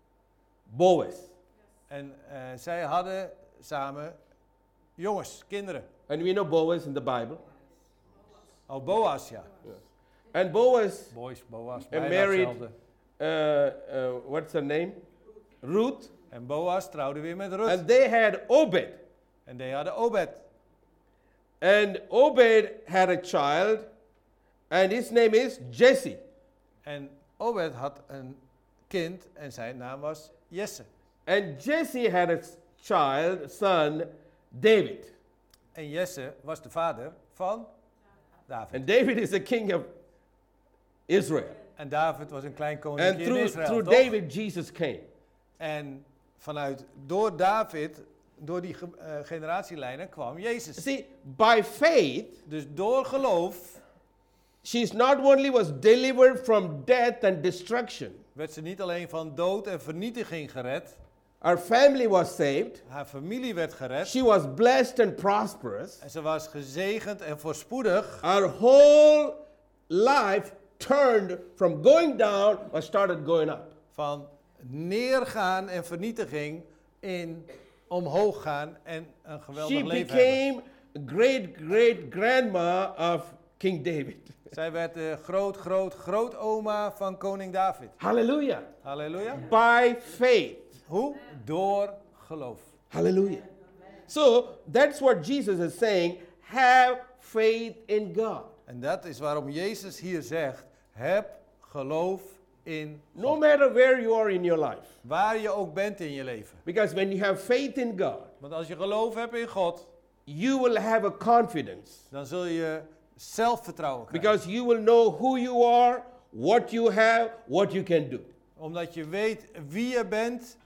Boaz. En uh, zij hadden samen jongens, kinderen. And we know Boaz in the Bible. Oh, Boas, ja. And Boaz Boys, Boas, And bijna married- hetzelfde. uh, uh, what's her name? Ruth. En Boas trouwde weer met Ruth. And they had Obed. En die hadden Obed. And Obed had a child, and his name is Jesse. En Obed had een kind en zijn naam was Jesse. And Jesse had a child, son, David. En Jesse was de vader van David. And David is the king of Israel. En David was een klein And koninkje in through, Israël, through toch? David, Jesus came. En vanuit, door David, door die ge- uh, generatielijnen kwam Jezus. See, by faith, Dus door geloof she's not only was delivered from death and destruction, werd ze niet alleen van dood en vernietiging gered. her family was saved, Haar familie werd gered. she was blessed and prosperous, En ze was gezegend en voorspoedig. her whole life turned from going down or started going up. Van neergaan en vernietiging in omhoog gaan en een geweldig She leven hebben. became great great grandma of King David. Zij werd de groot, groot, grootoma van koning David. Hallelujah. Halleluja. By faith. Hoe? Door geloof. Hallelujah. So that's what Jesus is saying. Have faith in God. En dat is waarom Jezus hier zegt, heb geloof in No God. matter where you are in your life. Waar je ook bent in je leven. Because when you have faith in God, Want als je geloof hebt in God, you will have a confidence. dan zul je zelfvertrouwen krijgen. Because you will know who you are, what you have, what you can do. Omdat je weet wie je bent,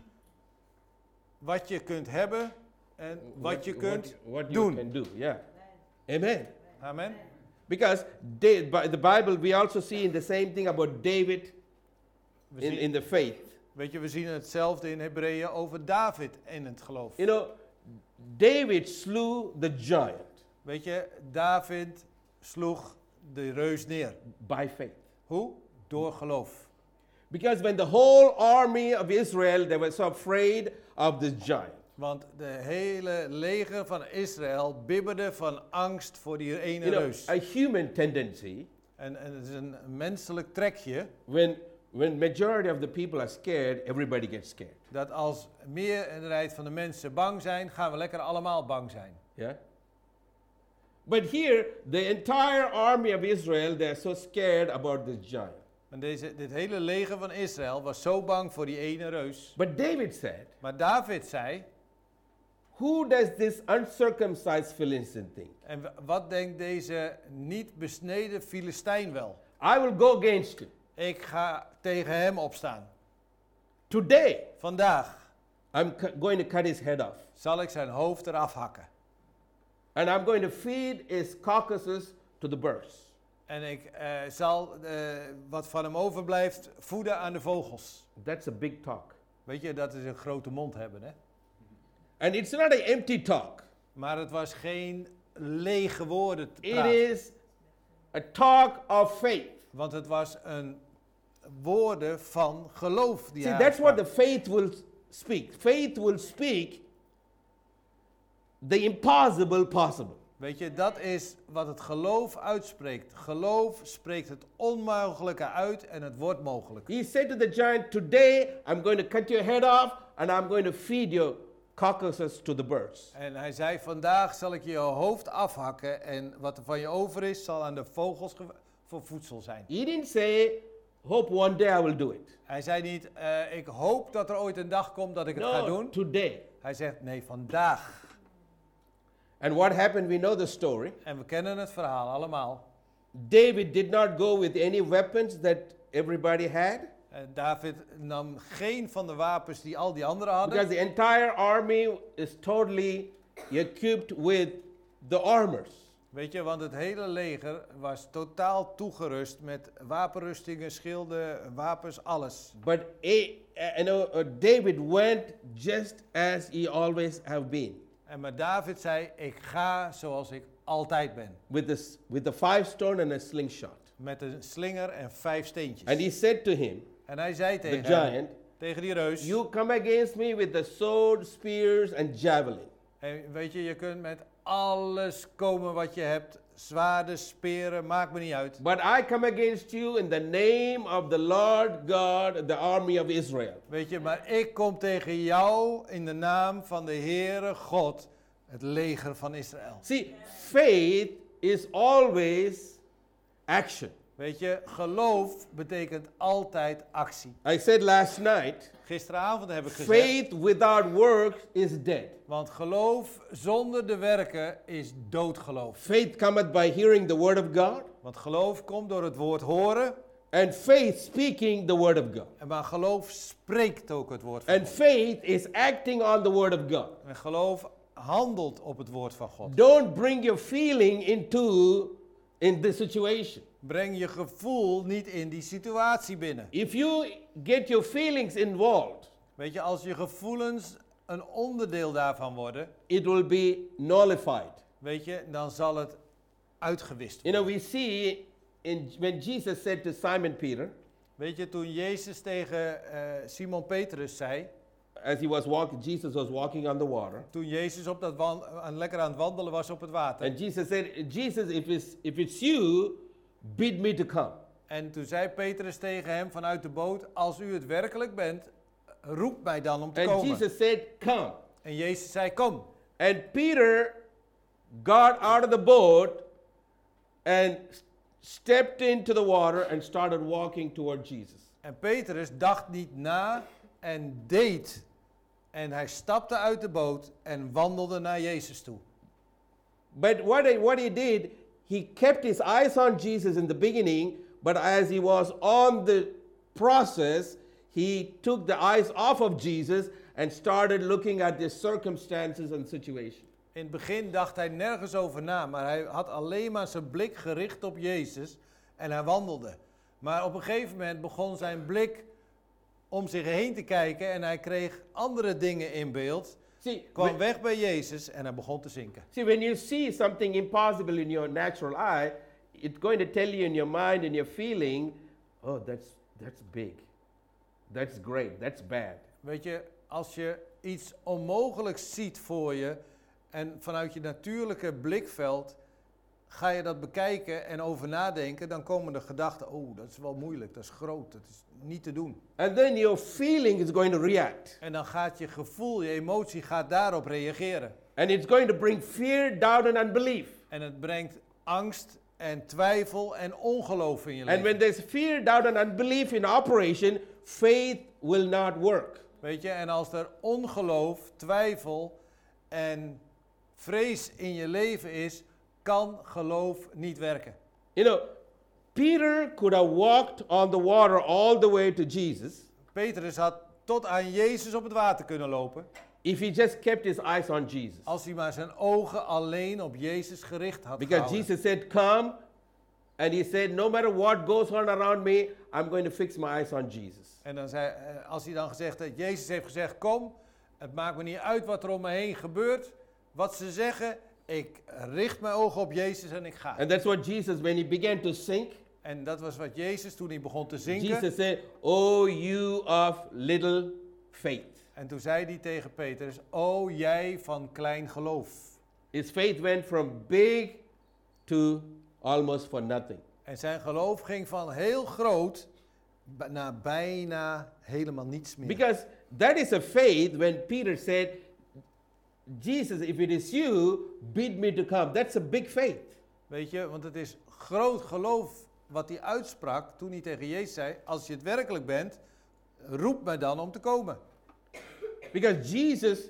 wat je kunt hebben en wat je kunt what you doen. can do. Yeah. Amen. Amen. Because Da- by the Bible, we also see in the same thing about David We in, zien, in the faith. weet je, we zien hetzelfde in Hebreeën over David in het geloof. You know, David slew the giant Weet je, David sloeg de reus neer. by faith. Hoe? Door geloof. Because when the whole army of Israel, they were so afraid of this giant. Want de hele leger van Israël bibberde van angst voor die ene You know, reus. a human tendency, En, en het is een menselijk trekje when, when majority of the people are scared, everybody gets scared. dat als meerderheid van de mensen bang zijn, gaan we lekker allemaal bang zijn. Yeah? But here, the entire army of Israel, they're so scared about this giant. En deze, dit hele leger van Israël was zo bang voor die ene reus. But David said, Maar David zei, who does this uncircumcised Philistine think? en w- wat denkt deze niet besneden Filistijn wel? I will go against you. Ik ga tegen hem opstaan. Today, Vandaag I'm cu- going to cut his head off. zal ik zijn hoofd eraf hakken. And I'm going to feed his carcasses to the birds. En ik eh, zal eh, wat van hem overblijft voeden aan de vogels. That's a big talk. Weet je, dat is een grote mond hebben, hè? And it's not an empty talk. Maar het was geen lege woorden te It praten. is a talk of faith. Want het was een woorden van geloof die See, hij that's what the uitsprak. faith will speak. Faith will speak the impossible possible. Weet je, dat is wat het geloof uitspreekt. Geloof spreekt het onmogelijke uit en het wordt mogelijk. He said to the giant, today I'm going to cut your head off and I'm going to feed your carcasses to the birds. En hij zei, vandaag zal ik je hoofd afhakken en wat er van je over is, zal aan de vogels ge- voor voedsel zijn. He didn't say, hope one day I will do it. Hij zei niet, eh, ik hoop dat er ooit een dag komt dat ik het ga No, doen. today. Hij zegt, nee, vandaag. And what happened, we know the story. En we kennen het verhaal allemaal. David did not go with any weapons that everybody had. En David nam geen van de wapens die al die anderen hadden. Because the entire army is totally equipped with the armors. Weet je, want het hele leger was totaal toegerust met wapenrustingen, schilden, wapens, alles. But a, uh, you know, uh, David went just as he always have been, En maar David zei, ik ga zoals ik altijd ben. with this, with the five stone and a slingshot. Met een slinger en vijf steentjes. And he said to him, En hij zei the tegen hem, giant, tegen die reus, "You come against me with the sword, spears, and javelin, en weet je, je kunt met alles komen wat je hebt. Zwaarden, speren, maakt me niet uit. but I come against you in the name of the Lord God, the army of Israel." Weet je, maar ik kom tegen jou in de naam van de Heere God, het leger van Israël. See, faith is always action. Weet je, geloof betekent altijd actie. I said last night, Gisteravond heb ik gezegd, faith without works is dead. want geloof zonder de werken is doodgeloof. Faith cometh by hearing the word of God, Want geloof komt door het woord horen, and faith speaking the word of God. en maar geloof spreekt ook het woord van And God. faith is acting on the word of God. En geloof handelt op het woord van God. Don't bring your feeling into in this situation. Breng je gevoel niet in die situatie binnen. If you get your feelings involved, Weet je, als je gevoelens een onderdeel daarvan worden, it will be nullified. weet je, dan zal het uitgewist You worden. know, we see in when Jesus said to Simon Peter, Weet je, toen Jezus tegen eh, Simon Petrus zei, as he was walking, Jesus was walking on the water, toen Jezus op dat wan- aan, lekker aan het wandelen was op het water. and Jesus said, Jesus, if it's, if it's you, bid me to come. En toen zei Petrus tegen hem vanuit de boot, als u het werkelijk bent, roep mij dan om te And komen. Jesus said, come. En Jezus zei, kom. And Peter got out of the boat and s- stepped into the water and started walking toward Jesus. En Petrus dacht niet na en deed. En hij stapte uit de boot en wandelde naar Jezus toe. But what he, what he did, he kept his eyes on Jesus in the beginning, but as he was on the process, he took the eyes off of Jesus and started looking at the circumstances and situation. In het begin dacht hij nergens over na, maar hij had alleen maar zijn blik gericht op Jezus en hij wandelde. Maar op een gegeven moment begon zijn blik om zich heen te kijken en hij kreeg andere dingen in beeld. See, Kwam when, weg bij Jezus en hij begon te zinken. see, when you see something impossible in your natural eye, it's going to tell you in your mind and your feeling, oh, that's, that's big. That's great. That's bad. Weet je, als je iets onmogelijks ziet voor je en vanuit je natuurlijke blikveld ga je dat bekijken en over nadenken, dan komen de gedachten, oh, dat is wel moeilijk, dat is groot, dat is niet te doen. And then your feeling is going to react. En dan gaat je gevoel, je emotie gaat daarop reageren. And it's going to bring fear, doubt, and unbelief. En het brengt angst en twijfel en ongeloof in je And leven. when there's fear, doubt, and unbelief in operation, faith will not work. Weet je, en als er ongeloof, twijfel en vrees in je leven is, kan geloof niet werken. You know, Peter could have walked on the water all the way to Jesus Petrus had tot aan Jezus op het water kunnen lopen, if he just kept his eyes on Jesus. als hij maar zijn ogen alleen op Jezus gericht had Because gehouden. Jesus said, come. And he said, no matter what goes on around me, I'm going to fix my eyes on Jesus. En dan zei, eh, als hij dan gezegd heeft, Jezus heeft gezegd, kom, het maakt me niet uit wat er om me heen gebeurt, wat ze zeggen, ik richt mijn ogen op Jezus en ik ga. And that's what Jesus, when he began to sink, En dat was wat Jezus, toen hij begon te zinken, Jesus said, oh, you of little faith. en toen zei hij tegen Petrus, o jij van klein geloof. His faith went from big to almost for nothing. En zijn geloof ging van heel groot b- naar bijna helemaal niets meer. Because that is a faith when Peter said, Jesus, if it is you, bid me to come. That's a big faith. Weet je, want het is groot geloof wat hij uitsprak toen hij tegen Jezus zei, als je het werkelijk bent, roep mij dan om te komen. Because Jesus,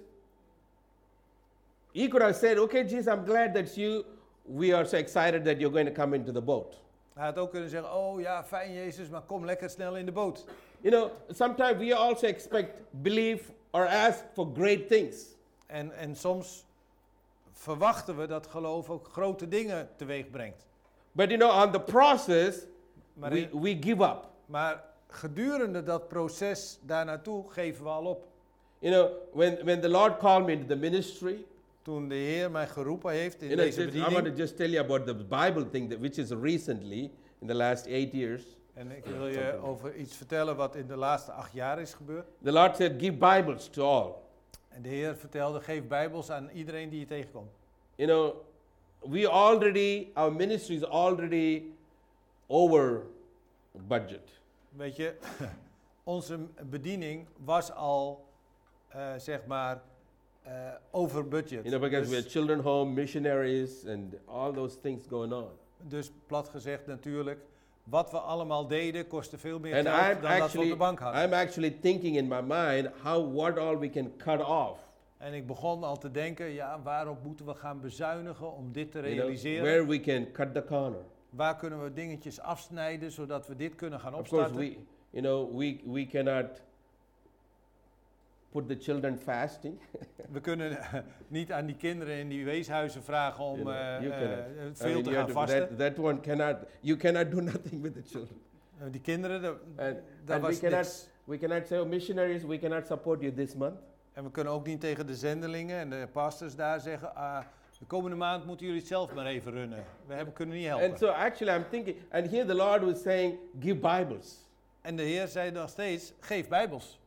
he could have said, okay, Jesus, I'm glad that you, we are so excited that you're going to come into the boat. Hij had ook kunnen zeggen, oh ja, fijn Jezus, maar kom lekker snel in de boot. You know, sometimes we also expect, believe, or ask for great things. En, en soms verwachten we dat geloof ook grote dingen teweeg brengt. But you know, on the process, Maar, we, in- we give up. maar gedurende dat proces daar naartoe geven we al op. You know, when, when the Lord called me into the ministry, Toen de Heer mij geroepen heeft in you know, deze just- I want bediening. to just tell you about the Bible thing, that, which is recently, in the last eight years. En ik wil je over iets vertellen wat in de laatste acht jaar is gebeurd. The Lord said, give Bibles to all. En de Heer vertelde, geef Bijbels aan iedereen die je tegenkomt. You know, we already, our ministry is already over budget. Weet je, onze bediening was al, eh, zeg maar, eh, over budget. You know, because we Dus have children home, missionaries, and all those things going on. Dus plat gezegd natuurlijk, wat we allemaal deden kostte veel meer And geld I'm dan dat we op actually, de bank hadden. I'm actually thinking in my mind how what all we can cut off. En ik begon al te denken, ja, waarop moeten we gaan bezuinigen om dit te You know, realiseren? where we can cut the corner. Waar kunnen we dingetjes afsnijden zodat we dit kunnen gaan Of course, opstarten? we, you know, we we cannot put the children fasting. We kunnen niet aan die kinderen in die weeshuizen vragen om You know, eh, you eh, cannot. I veel mean, te you gaan have to- vasten. that, that one cannot. You cannot do nothing with the children. Eh, die kinderen, da- And, daar and we was cannot. niks. We cannot say, oh, missionaries, we cannot support you this month. En we kunnen ook niet tegen de zendelingen en de pastors daar zeggen, ah, de komende maand moeten jullie het zelf maar even runnen. We hebben, kunnen niet helpen. And so actually, I'm thinking, and here the Lord was saying, give Bibles. En de Heer zei nog steeds, geef Bijbels.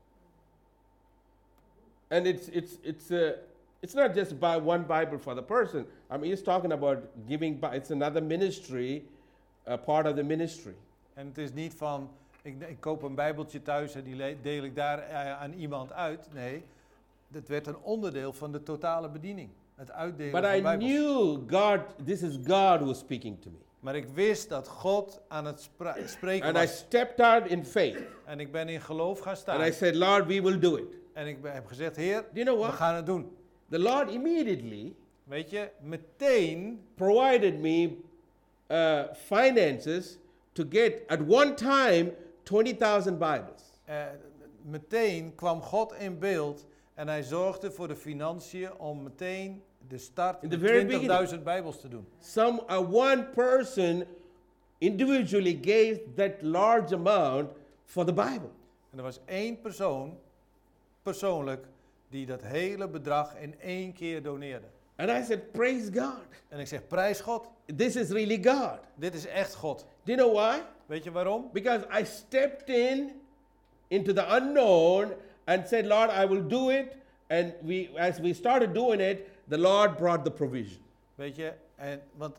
And it's it's it's uh, it's not just buy one Bible for the person. I mean, he's talking about giving. Bi- it's another ministry, a part of the ministry. En het is niet van, ik, ik koop een Bijbeltje thuis en die le- deel ik daar eh, aan iemand uit. Nee, dat werd een onderdeel van de totale bediening. Het uitdelen But van I Bijbels. knew God. This is God who was speaking to me, Maar ik wist dat God aan het spra- spreken and I was. stepped out in faith, En ik ben in geloof gaan staan. and I said, Lord, we will do it. En ik ben- heb gezegd, Heer, Do you know we what? gaan het doen. The Lord immediately Weet je, meteen provided me uh, finances to get at one time twenty thousand Bibles. Eh, meteen kwam God in beeld en hij zorgde voor de financiën om meteen de start In the met very twintigduizend Bijbels te doen. Some uh, one person individually gave that large amount for the Bible. En er was één persoon, persoonlijk, die dat hele bedrag in één keer doneerde. And I said, praise God. En ik zeg, prijs God, This is really God. dit is echt God. Do you know why? Weet je waarom? Because I stepped in into the unknown and said, Lord, I will do it. And we, as we started doing it, the Lord brought the provision. Weet je, en, want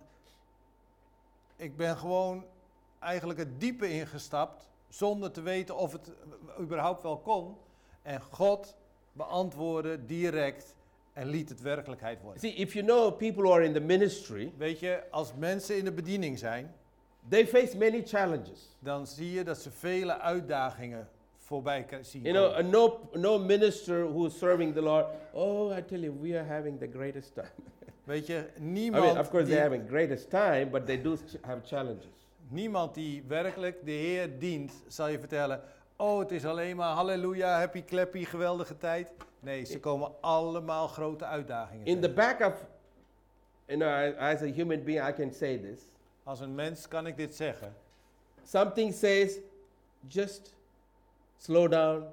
ik ben gewoon eigenlijk het diepe ingestapt zonder te weten of het überhaupt wel kon. En God beantwoordde direct en liet het werkelijkheid worden. See, if you know people who are in the ministry, Weet je, als mensen in de bediening zijn, they face many challenges. dan zie je dat ze vele uitdagingen voorbij k- zien You know, komen. uh, no, no minister who is serving the Lord, oh, I tell you, we are having the greatest time. Weet je, I niemand, mean, of course, die, they're having greatest time, but they do ch- have challenges. niemand die werkelijk de Heer dient, zal je vertellen, oh, het is alleen maar halleluja, happy clappy, geweldige tijd. Nee, ze komen allemaal grote uitdagingen In the tegen. back of, you know, as a human being, I can say this. Als een mens kan ik dit zeggen. Something says, just slow down,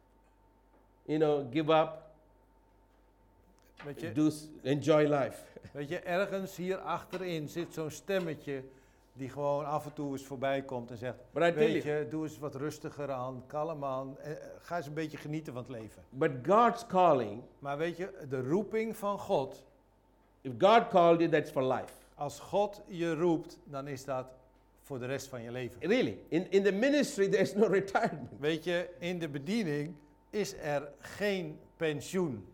you know, give up, Weet je, do s- enjoy life. weet je, ergens hier achterin zit zo'n stemmetje die gewoon af en toe eens voorbij komt en zegt, But I tell weet you, je, doe eens wat rustiger aan, kalm aan, eh, ga eens een beetje genieten van het leven. but God's calling, Maar weet je, de roeping van God, if God called you, that's for life. als God je roept, dan is dat voor de rest van je leven. Really, in, in the ministry, there's no retirement. Weet je, in de bediening is er geen pensioen.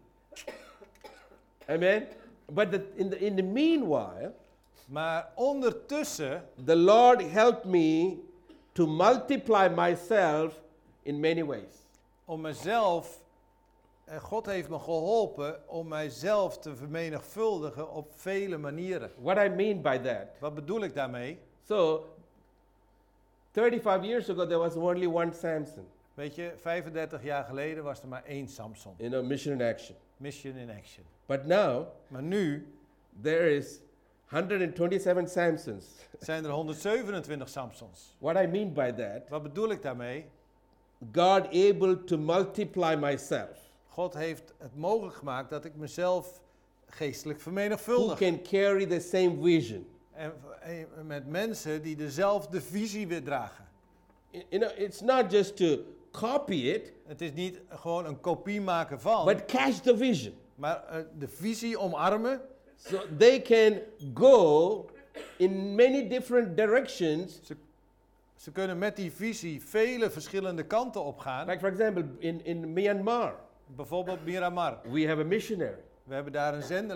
Amen. But the, in the in the meanwhile, Maar ondertussen the Lord helped me to multiply myself in many ways. om mezelf, en God heeft me geholpen om mijzelf te vermenigvuldigen op vele manieren. What I mean by that? Wat bedoel ik daarmee? So, thirty-five years ago, there was only one Samson, Weet je, vijfendertig jaar geleden was er maar één Samson. you know, mission in action. Mission in action. But now, Maar nu there is one hundred twenty-seven Samsons. zijn er honderdzevenentwintig Samsons. What I mean by that, Wat bedoel ik daarmee? God able to multiply myself. God heeft het mogelijk gemaakt dat ik mezelf geestelijk Who vermenigvuldig. can carry the same vision. En, en met mensen die dezelfde visie weer dragen. You know, it's not just to copy it, Het is niet gewoon een kopie maken van, but catch the vision. maar uh, de visie omarmen. So they can go in many different directions. Ze, ze kunnen met die visie vele verschillende kanten opgaan. Like, for example, in, in Myanmar, Bijvoorbeeld Myanmar. we have a missionary. We hebben daar een zendeling.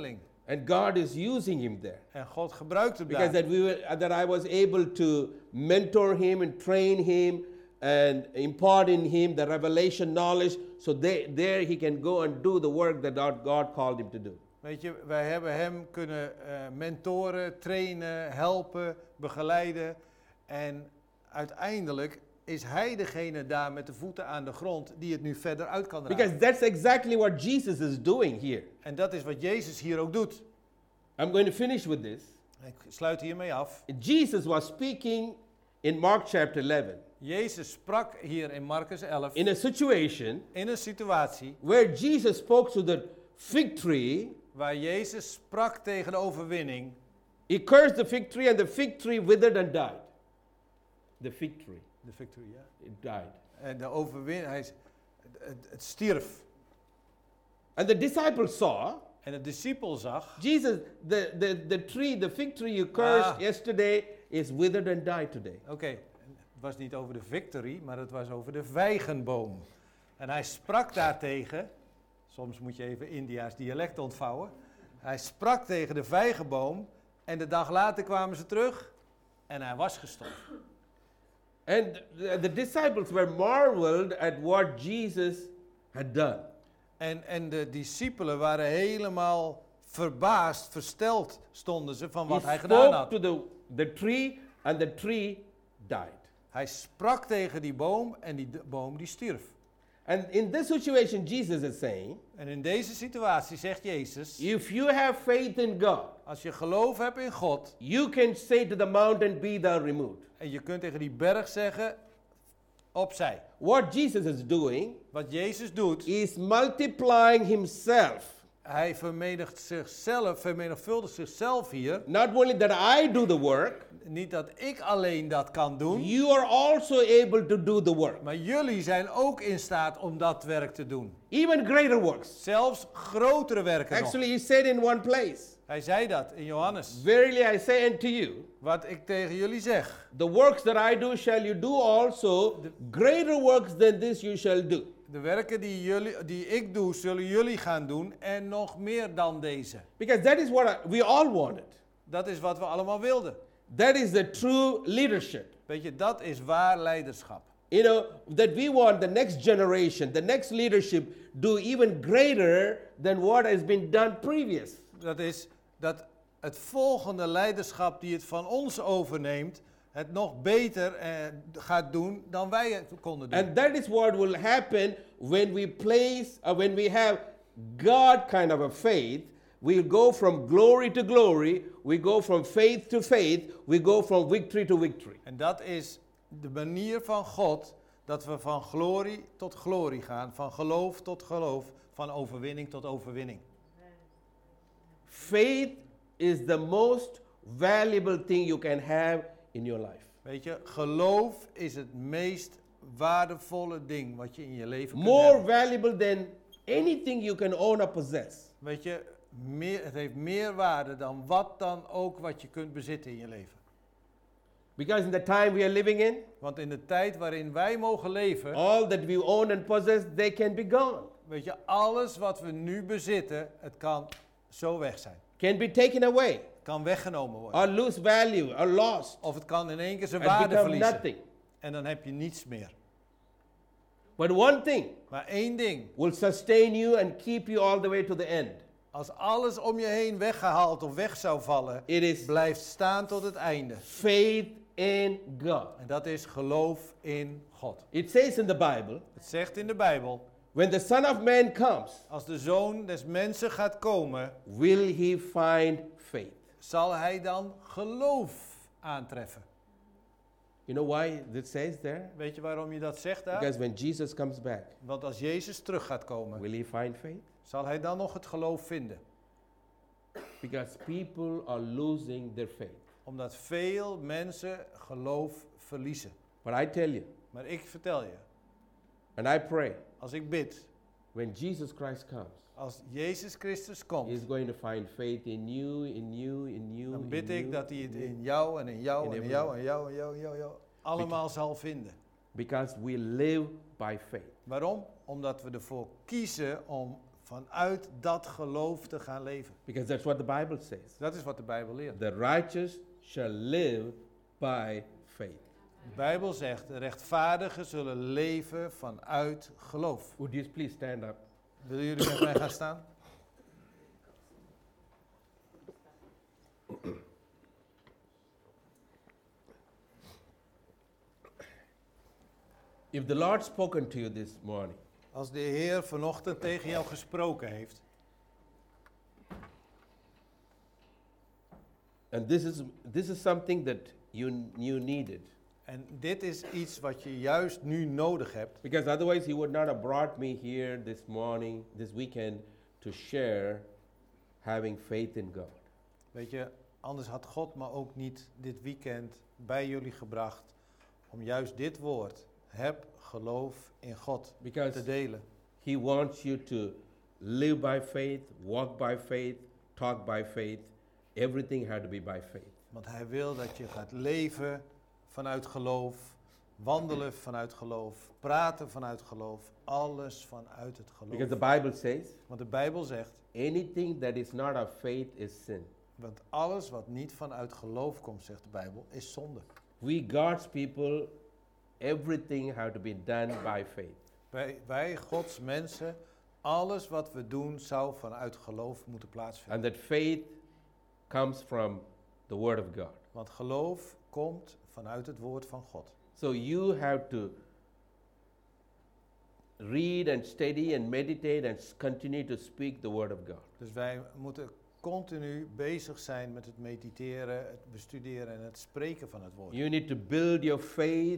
And God is using him there. En God gebruikt hem Because daar. that we were, that I was able to mentor him and train him and impart in him the revelation knowledge, so they, there he can go and do the work that God, God called him to do. Weet je, wij hebben hem kunnen uh, mentoren, trainen, helpen, begeleiden. En uiteindelijk is hij degene daar met de voeten aan de grond die het nu verder uit kan dragen. Because that's exactly what Jesus is doing here. En dat is wat Jezus hier ook doet. I'm going to finish with this. Ik sluit hiermee af. Jesus was speaking in Mark chapter eleven Jezus sprak hier in Marcus elf in a situation in een situatie where Jesus spoke to the fig tree. waar Jezus sprak tegen de overwinning. He cursed the fig tree and the fig tree withered and died. The fig tree, De victorie, ja. it died. En de overwinning, hij, is- het, het stierf. And the disciples saw En de discipel zag, Jesus, the, the, the tree, the fig tree you cursed Ah. yesterday is withered and died today. oké, het was niet over de victory, maar het was over de vijgenboom. En hij sprak daartegen, soms moet je even India's dialect ontvouwen. Hij sprak tegen de vijgenboom en de dag later kwamen ze terug en hij was gestorven. And the, the disciples were marveled at what Jesus had done. En, en de discipelen waren helemaal verbaasd, versteld stonden ze van wat He hij gedaan spoke had. to the, the tree and the tree died. Hij sprak tegen die boom en die de- boom die stierf. And in this situation, Jesus is saying, En in deze situatie zegt Jezus, if you have faith in God, als je geloof hebt in God you can say to the mountain, be thou removed. en je kunt tegen die berg zeggen, opzij. What Jesus is doing Wat Jezus doet, is multiplying himself. hij vermenigt zichzelf, vermenigvuldigt zichzelf hier. Not only that I do the work, Niet dat ik alleen dat kan doen, you are also able to do the work. maar jullie zijn ook in staat om dat werk te doen. Even greater works. Zelfs grotere werken nog. Actually, he said in one place, Hij zei dat in Johannes. verily I say unto you, Wat ik tegen jullie zeg. the works that I do shall you do also, greater works than this you shall do. De werken die, jullie, die ik doe, zullen jullie gaan doen en nog meer dan deze. Because that is what I- we all wanted. Dat is wat we allemaal wilden. That is the true leadership. Weet je, dat is waar leiderschap. You know, that we want the next generation, the next leadership, do even greater than what has been done previous. Dat is dat het volgende leiderschap die het van ons overneemt, het nog beter eh, gaat doen dan wij het konden doen. And that is what will happen when we place, uh, when we have God kind of a faith. We go from glory to glory. We go from faith to faith. We go from victory to victory. En dat is de manier van God, dat we van glorie tot glorie gaan, van geloof tot geloof, van overwinning tot overwinning. Faith is the most valuable thing you can have in your life. Weet je, geloof is het meest waardevolle ding wat je in je leven kunt More hebben. valuable than anything you can own or possess. Weet je, meer, het heeft meer waarde dan wat dan ook wat je kunt bezitten in je leven. Because in the time we are living in, Want in de tijd waarin wij mogen leven, all that we own and possess, they can be gone. weet je, alles wat we nu bezitten, het kan zo weg zijn. Can be taken away, Het kan weggenomen worden. or lose value, or lost, Of het kan in één keer zijn and waarde become verliezen. nothing. En dan heb je niets meer. But one thing Maar één ding, will sustain you and keep you all the way to the end. als alles om je heen weggehaald of weg zou vallen, It is blijft staan tot het einde. faith in God. En dat is geloof in God. It says in the Bible, Het zegt in de Bijbel, when the Son of Man comes, als de Zoon des Mensen gaat komen, will he find faith? zal hij dan geloof aantreffen. You know why it says there? Weet je waarom je dat zegt daar? Because when Jesus comes back, Want als Jezus terug gaat komen, will he find faith? zal hij dan nog het geloof vinden. Because people are losing their faith. Omdat veel mensen geloof verliezen. But I tell you, Maar ik vertel je, and I pray, als ik bid, when Jesus Christ comes, als Jezus Christus he's komt, going to find faith in you, in you, in you, dan in bid you, ik dat hij het in you. in jou en in jou In en in everyone. jou en jou en jou en jou, en jou allemaal zal vinden. Because we live by faith. Waarom? Omdat we ervoor kiezen om vanuit dat geloof te gaan leven. Because that's what the Bible says. Dat is wat de Bijbel leert. The righteous shall live by faith. De Bijbel zegt, de rechtvaardigen zullen leven vanuit geloof. Would you please stand up? Willen jullie met mij gaan staan? If the Lord spoken to you this morning, Als de Heer vanochtend tegen jou gesproken heeft, and this is this is something that you you needed, en dit is iets wat je juist nu nodig hebt, because otherwise He would not have brought me here this morning, this weekend, to share having faith in God. weet je, anders had God me ook niet dit weekend bij jullie gebracht om juist dit woord, heb geloof in God, Because te delen. He wants you to live by faith, walk by faith, talk by faith. Everything had to be by faith. Want hij wil dat je gaat leven vanuit geloof, wandelen vanuit geloof, praten vanuit geloof, alles vanuit het geloof. Because the Bible says, Want de Bijbel zegt, anything that is not of faith is sin. want alles wat niet vanuit geloof komt, zegt de Bijbel, is zonde. We God's people, everything had to be done by faith. Wij, wij, Gods mensen, alles wat we doen zou vanuit geloof moeten plaatsvinden. And that faith comes from the Word of God. Want geloof komt vanuit het woord van God. So you have to read and study and meditate and s- continue to speak the Word of God. Dus wij moeten continu bezig zijn met het mediteren, het bestuderen en het spreken van het woord. You need to build your faith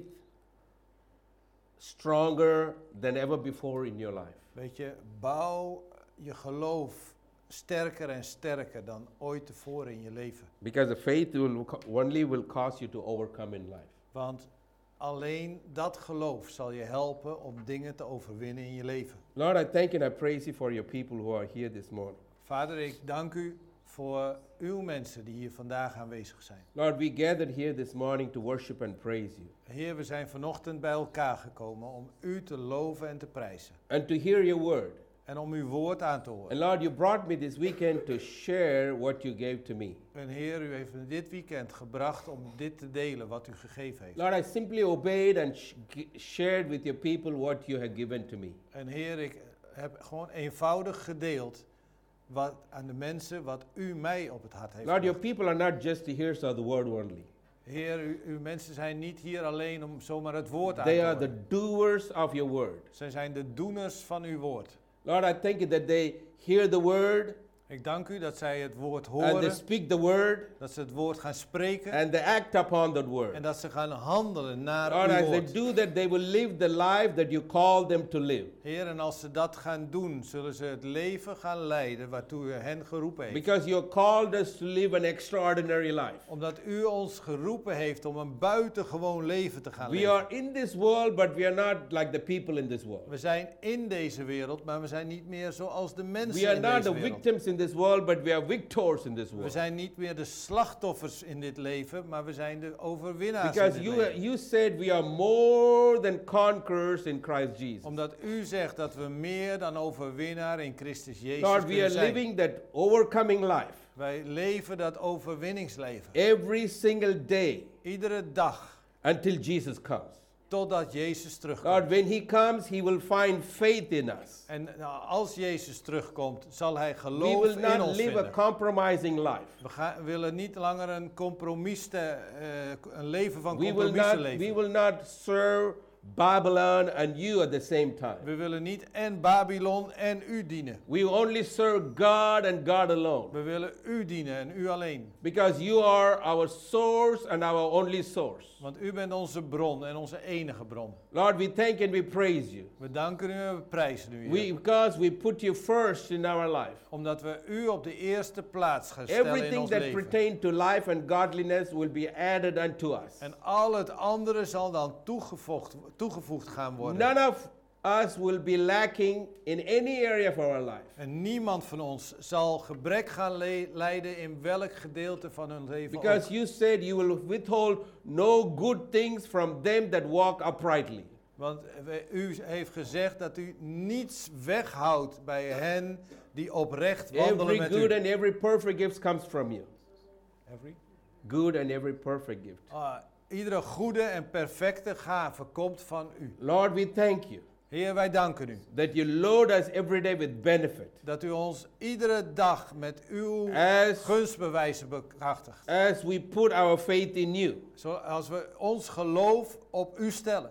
stronger than ever before in your life. Weet je, bouw je geloof sterker en sterker dan ooit tevoren in je leven. Because the faith will co- only will cause you to overcome in life. Want alleen dat geloof zal je helpen om dingen te overwinnen in je leven. Lord, I thank and I praise you for your people who are here this morning. Vader, ik dank u voor uw mensen die hier vandaag aanwezig zijn. Lord, we gathered here this morning to worship and praise you. Heer, we zijn vanochtend bij elkaar gekomen om u te loven en te prijzen. And to hear your word. En om uw woord aan te And horen. Lord, you brought me this weekend to share what you gave to me. En Heer, u heeft me dit weekend gebracht om dit te delen wat u gegeven heeft. Lord, I simply obeyed and sh- g- shared with your people what you have given to me. En Heer, ik heb gewoon eenvoudig gedeeld wat, aan de mensen wat u mij op het hart heeft Lord, your gebracht. people are not just the hearers of the word only. Heer, u, uw mensen zijn niet hier alleen om zomaar het woord aan They te are the horen. doers of your word. Zij zijn de doeners van uw woord. Lord, I thank you that they hear the word Ik dank u dat zij het woord and they horen, speak the word dat ze het woord gaan spreken and they act upon that en word. dat ze gaan handelen naar Lord, uw as they woord. do that, they will live the life that you called them to live. Heer, en als ze dat gaan doen, zullen ze het leven gaan leiden waartoe u hen geroepen heeft. Because you called us to live an extraordinary life. Omdat u ons geroepen heeft om een buitengewoon leven te gaan We leven. are in this world, but we are not like the people in this world. We zijn in deze wereld, maar we zijn niet meer zoals de mensen We are in not deze the wereld. victims in this world, but we are victors in this We world. zijn niet meer de slachtoffers in dit leven, maar we zijn de overwinnaars Because in dit you, leven. you said we are more than conquerors in Christ Jesus. Omdat u zegt dat we meer dan overwinnaar in Christus Jezus Lord, we kunnen are zijn. living that overcoming life Wij leven dat overwinningsleven. every single day Iedere dag, until Jesus comes. totdat Jezus terugkomt. Lord, when He comes, He will find faith in us. En nou, als Jezus terugkomt, zal hij We geloof will in not ons live a vinden. compromising life. We gaan, willen niet langer een compromis, te, eh, een leven van We will compromissen not, we leven. will not serve Babylon and you at the same time. We willen niet en Babylon en u dienen. We will only serve God and God alone. We willen u dienen en u alleen. Because you are our source and our only source. Want u bent onze bron en onze enige bron. Lord, we thank and we praise you. We danken u en we prijzen u. We, Heer. because we put you first in our life. Omdat we u op de eerste plaats gaan stellen in Everything ons that leven. pertains to life and godliness will be added unto us. En al het andere zal dan toegevoegd, toegevoegd gaan worden. None of us will be lacking in any area of our life. En niemand van ons zal gebrek gaan le- lijden in welk gedeelte van hun leven Because ook. you said you will withhold no good things from them that walk uprightly. Want we- u heeft gezegd dat u niets weghoudt bij hen die oprecht wandelen Every met good u. and every perfect gift comes from you. Every? Good and every perfect gift. Ah, iedere goede en perfecte gave komt van u. Lord, we thank you Heer, wij danken u that you load us every day with benefit. dat u ons iedere dag met uw As, gunstbewijzen bekrachtigt. as we put our faith in you. Zoals we ons geloof op u stellen.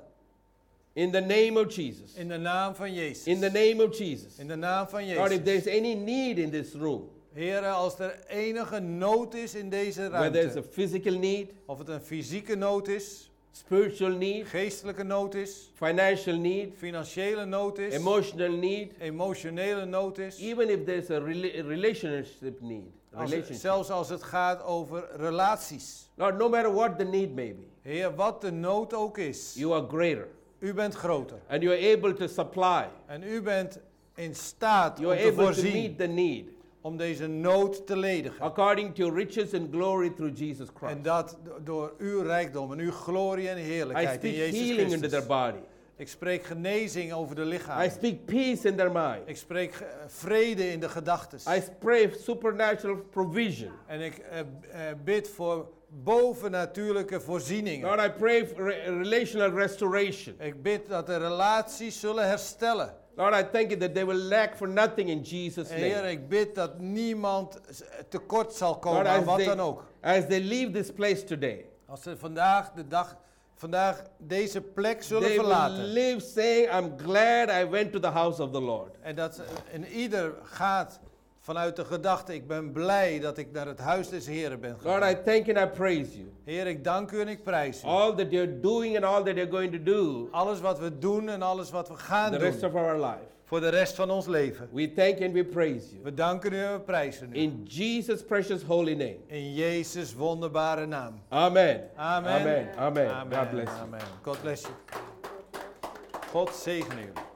In the name of Jesus. In de naam van Jezus. In the name of Jesus. In de naam van Lord, if Jezus. there's any need in this room, Heer, als er enige nood is in deze whether it's a ruimte, physical need, of het een fysieke nood is, spiritual need, geestelijke nood is, financial need, financiële nood is, emotional need, emotionele nood is, even if there's a rela- relationship need, als het- relationship. zelfs als het gaat over relaties. Lord, no matter what the need may be, Heer, wat de nood ook is, you are greater u bent groter. and you are able to supply. En u bent in staat You om are te able to voorzien, meet the need om deze nood te ledigen. according to your riches and glory through Jesus En Christ. dat do- door uw rijkdom en uw glorie en I heerlijkheid in speak Jezus healing into their Christus. body. Ik spreek genezing over de I lichaam. speak peace in their mind. Ik spreek ge- vrede in de gedachtes. I pray supernatural provision. En ik eh, b- eh, bid voor bovennatuurlijke voorzieningen. Lord, I pray for re- relational restoration. Ik bid dat de relaties zullen herstellen. Lord, I thank you that they will lack for nothing in Jesus' En Heer, name. ik bid dat niemand s- tekort zal komen Lord, aan as wat they, dan ook. as they leave this place today, Als ze vandaag de dag, vandaag deze plek zullen they will verlaten. live saying, I'm glad I went to the house of the Lord. En dat en ieder gaat vanuit de gedachte, ik ben blij dat ik naar het huis des Heren ben Lord, gegaan. I thank you and I praise you. Heer, ik dank u en ik prijs u. All that you're doing and all that you're going to do Alles wat we doen en alles wat we gaan the rest doen of our life. voor de rest van ons leven. We thank you and we praise you. We danken u en we prijzen u. In Jesus' precious holy name. In Jezus' wonderbare naam. Amen. Amen. Amen. Amen. Amen. God bless you. Amen. God bless you. God zegen u.